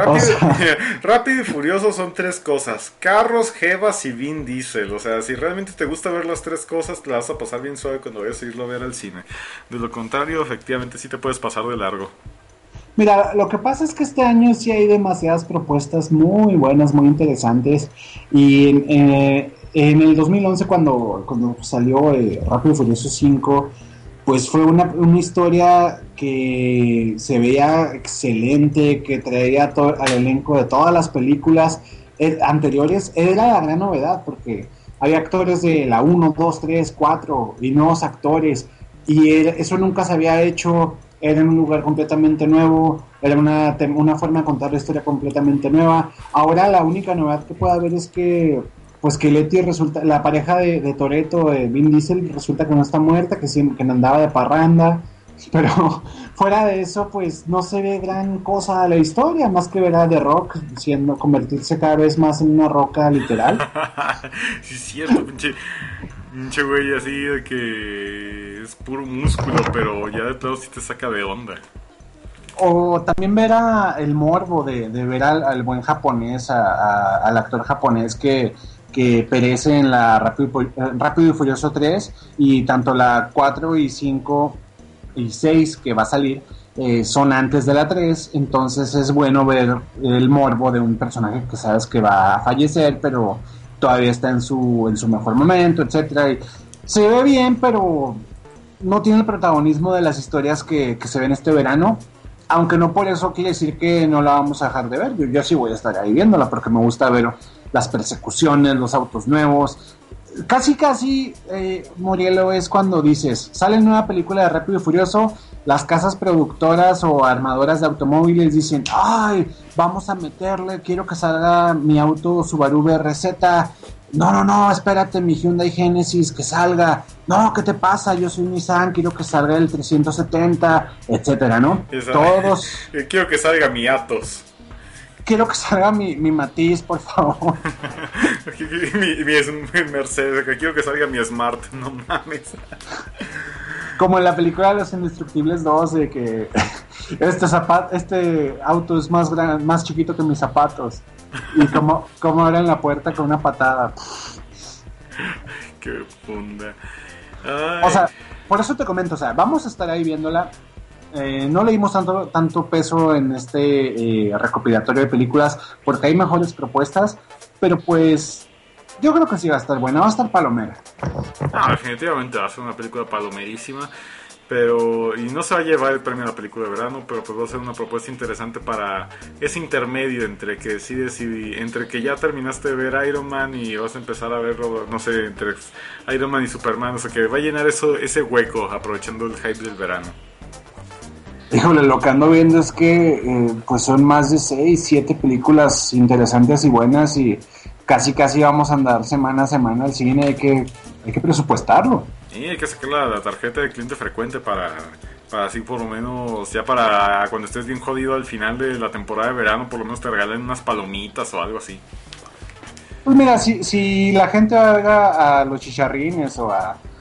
[SPEAKER 2] Rápido y Furioso son tres cosas: carros, jevas y Vin Diesel. O sea, si realmente te gusta ver las tres cosas, te la vas a pasar bien suave cuando vayas a irlo a ver al cine. De lo contrario, efectivamente sí te puedes pasar de largo.
[SPEAKER 3] Mira, lo que pasa es que este año sí hay demasiadas propuestas muy buenas, muy interesantes. Y en el 2011, cuando salió Rápido y Furioso 5, pues fue una historia que se veía excelente, que traía al elenco de todas las películas anteriores. Era la gran novedad, porque había actores de la 1, 2, 3, 4 y nuevos actores. Y eso nunca se había hecho. Era en un lugar completamente nuevo, era una forma de contar la historia completamente nueva. Ahora la única novedad que puede haber es que Letty resulta, la pareja de Toretto, de Vin Diesel, resulta que no está muerta, que andaba de parranda, pero fuera de eso pues no se ve gran cosa de la historia, más que ver a The Rock convertirse cada vez más en una roca literal.
[SPEAKER 2] Sí, es cierto, pinche güey así de que es puro músculo, pero ya de todo sí te saca de onda.
[SPEAKER 3] O también ver el morbo de ver al buen japonés, al actor japonés que perece en la Rápido y Furioso 3, y tanto la 4 y 5 y 6 que va a salir son antes de la 3, entonces es bueno ver el morbo de un personaje que sabes que va a fallecer, pero todavía está en su mejor momento, etcétera, y se ve bien, pero no tiene el protagonismo de las historias que se ven este verano, aunque no por eso quiere decir que no la vamos a dejar de ver. Yo sí voy a estar ahí viéndola porque me gusta ver las persecuciones, los autos nuevos. Casi Murielo, es cuando dices, sale nueva película de Rápido y Furioso, las casas productoras o armadoras de automóviles dicen, ay, vamos a meterle, quiero que salga mi auto Subaru BRZ, no, espérate, mi Hyundai Genesis, que salga, no, ¿qué te pasa? Yo soy Nissan, quiero que salga el 370, etcétera, ¿no? Todos...
[SPEAKER 2] Quiero que salga mi Atos.
[SPEAKER 3] Quiero que salga mi Matiz, por favor.
[SPEAKER 2] mi Mercedes, que quiero que salga mi Smart, no mames.
[SPEAKER 3] Como en la película de Los Indestructibles 2, de que este auto es más chiquito que mis zapatos. Y como abren la puerta con una patada.
[SPEAKER 2] Qué funda.
[SPEAKER 3] O sea, por eso te comento, o sea, vamos a estar ahí viéndola. No le dimos tanto peso en este recopilatorio de películas porque hay mejores propuestas, pero pues yo creo que sí va a estar buena, va a estar palomera.
[SPEAKER 2] Definitivamente va a ser una película palomerísima, y no se va a llevar el premio a la película de verano, pero pues va a ser una propuesta interesante para ese intermedio entre que entre que ya terminaste de ver Iron Man y vas a empezar a verlo, no sé, entre Iron Man y Superman, o sea que va a llenar ese hueco aprovechando el hype del verano.
[SPEAKER 3] Híjole, lo que ando viendo es que pues son más de 6, 7 películas interesantes y buenas, y casi vamos a andar semana a semana al cine, hay que presupuestarlo.
[SPEAKER 2] Y hay que sacar la tarjeta de cliente frecuente para así por lo menos, ya para cuando estés bien jodido al final de la temporada de verano, por lo menos te regalen unas palomitas o algo así.
[SPEAKER 3] Pues mira, si la gente haga a los chicharrines o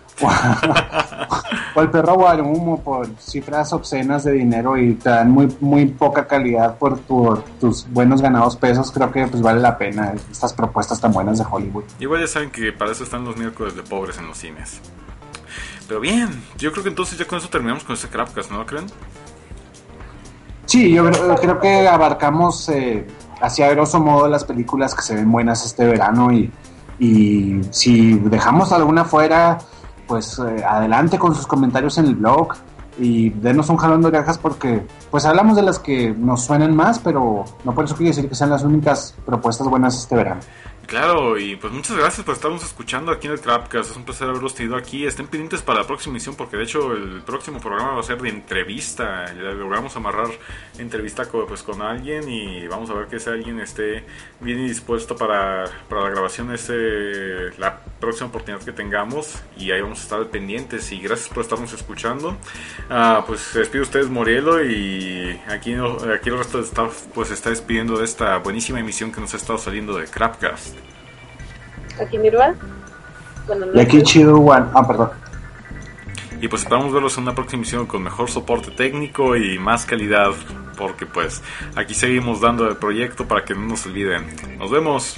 [SPEAKER 3] al perro Guarumo por cifras obscenas de dinero y te dan muy poca calidad por tus buenos ganados pesos, creo que pues vale la pena estas propuestas tan buenas de Hollywood.
[SPEAKER 2] Igual ya saben que para eso están los miércoles de pobres en los cines. Pero bien, yo creo que entonces ya con eso terminamos con este Crapcast, ¿no creen?
[SPEAKER 3] Sí, yo creo que abarcamos hacia grosso modo las películas que se ven buenas este verano y si dejamos alguna fuera, pues adelante con sus comentarios en el blog y denos un jalón de orejas porque pues hablamos de las que nos suenan más, pero no por eso quiere decir que sean las únicas propuestas buenas este verano.
[SPEAKER 2] Claro, y pues muchas gracias por estarnos escuchando aquí en el Crapcast. Es un placer haberlos tenido aquí. Estén pendientes para la próxima emisión porque de hecho el próximo programa va a ser de entrevista. Ya logramos amarrar entrevista con alguien y vamos a ver que ese alguien esté bien y dispuesto para la grabación de la próxima oportunidad que tengamos, y ahí vamos a estar pendientes. Y gracias por estarnos escuchando. Pues se despide ustedes, Morielo, y aquí el resto del staff pues se está despidiendo de esta buenísima emisión que nos ha estado saliendo de Crapcast.
[SPEAKER 5] Aquí Mirva.
[SPEAKER 3] Y aquí Chido One. Perdón.
[SPEAKER 2] Y pues esperamos verlos en una próxima emisión con mejor soporte técnico y más calidad, porque pues aquí seguimos dando el proyecto para que no nos olviden. Nos vemos.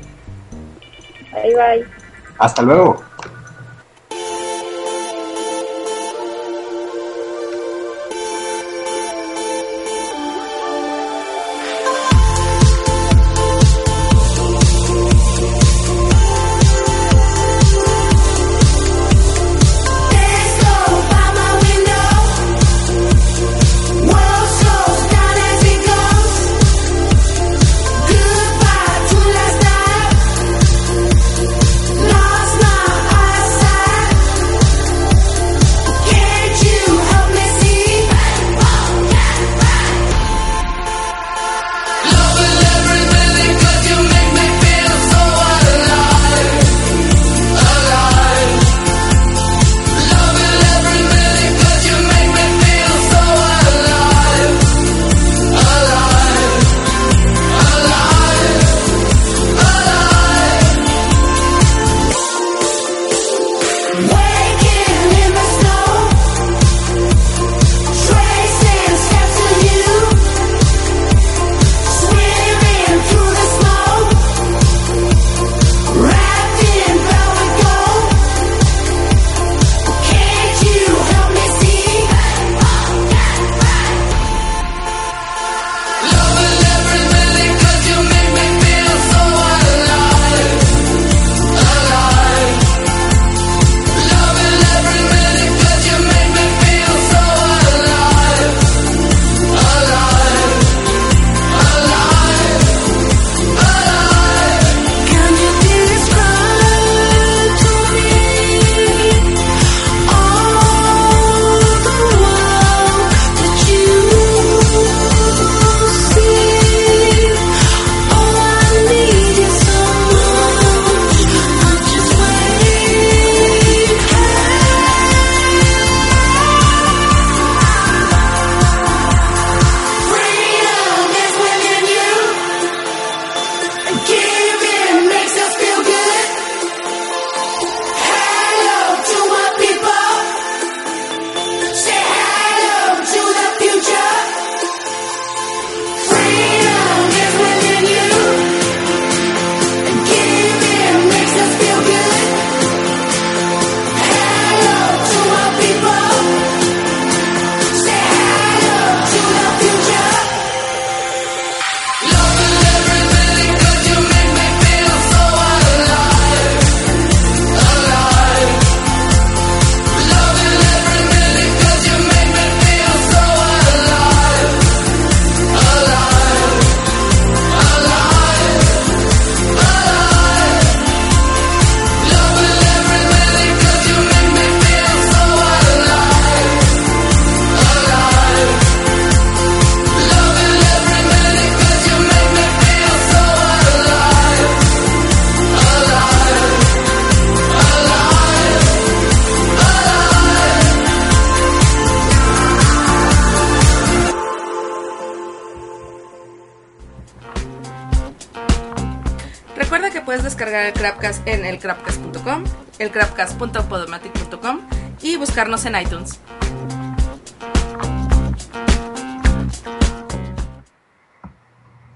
[SPEAKER 5] Bye.
[SPEAKER 3] Hasta luego.
[SPEAKER 6] Lost my
[SPEAKER 4] Recuerda que puedes descargar el Crapcast en elcrapcast.com, elcrapcast.podomatic.com y buscarnos en iTunes.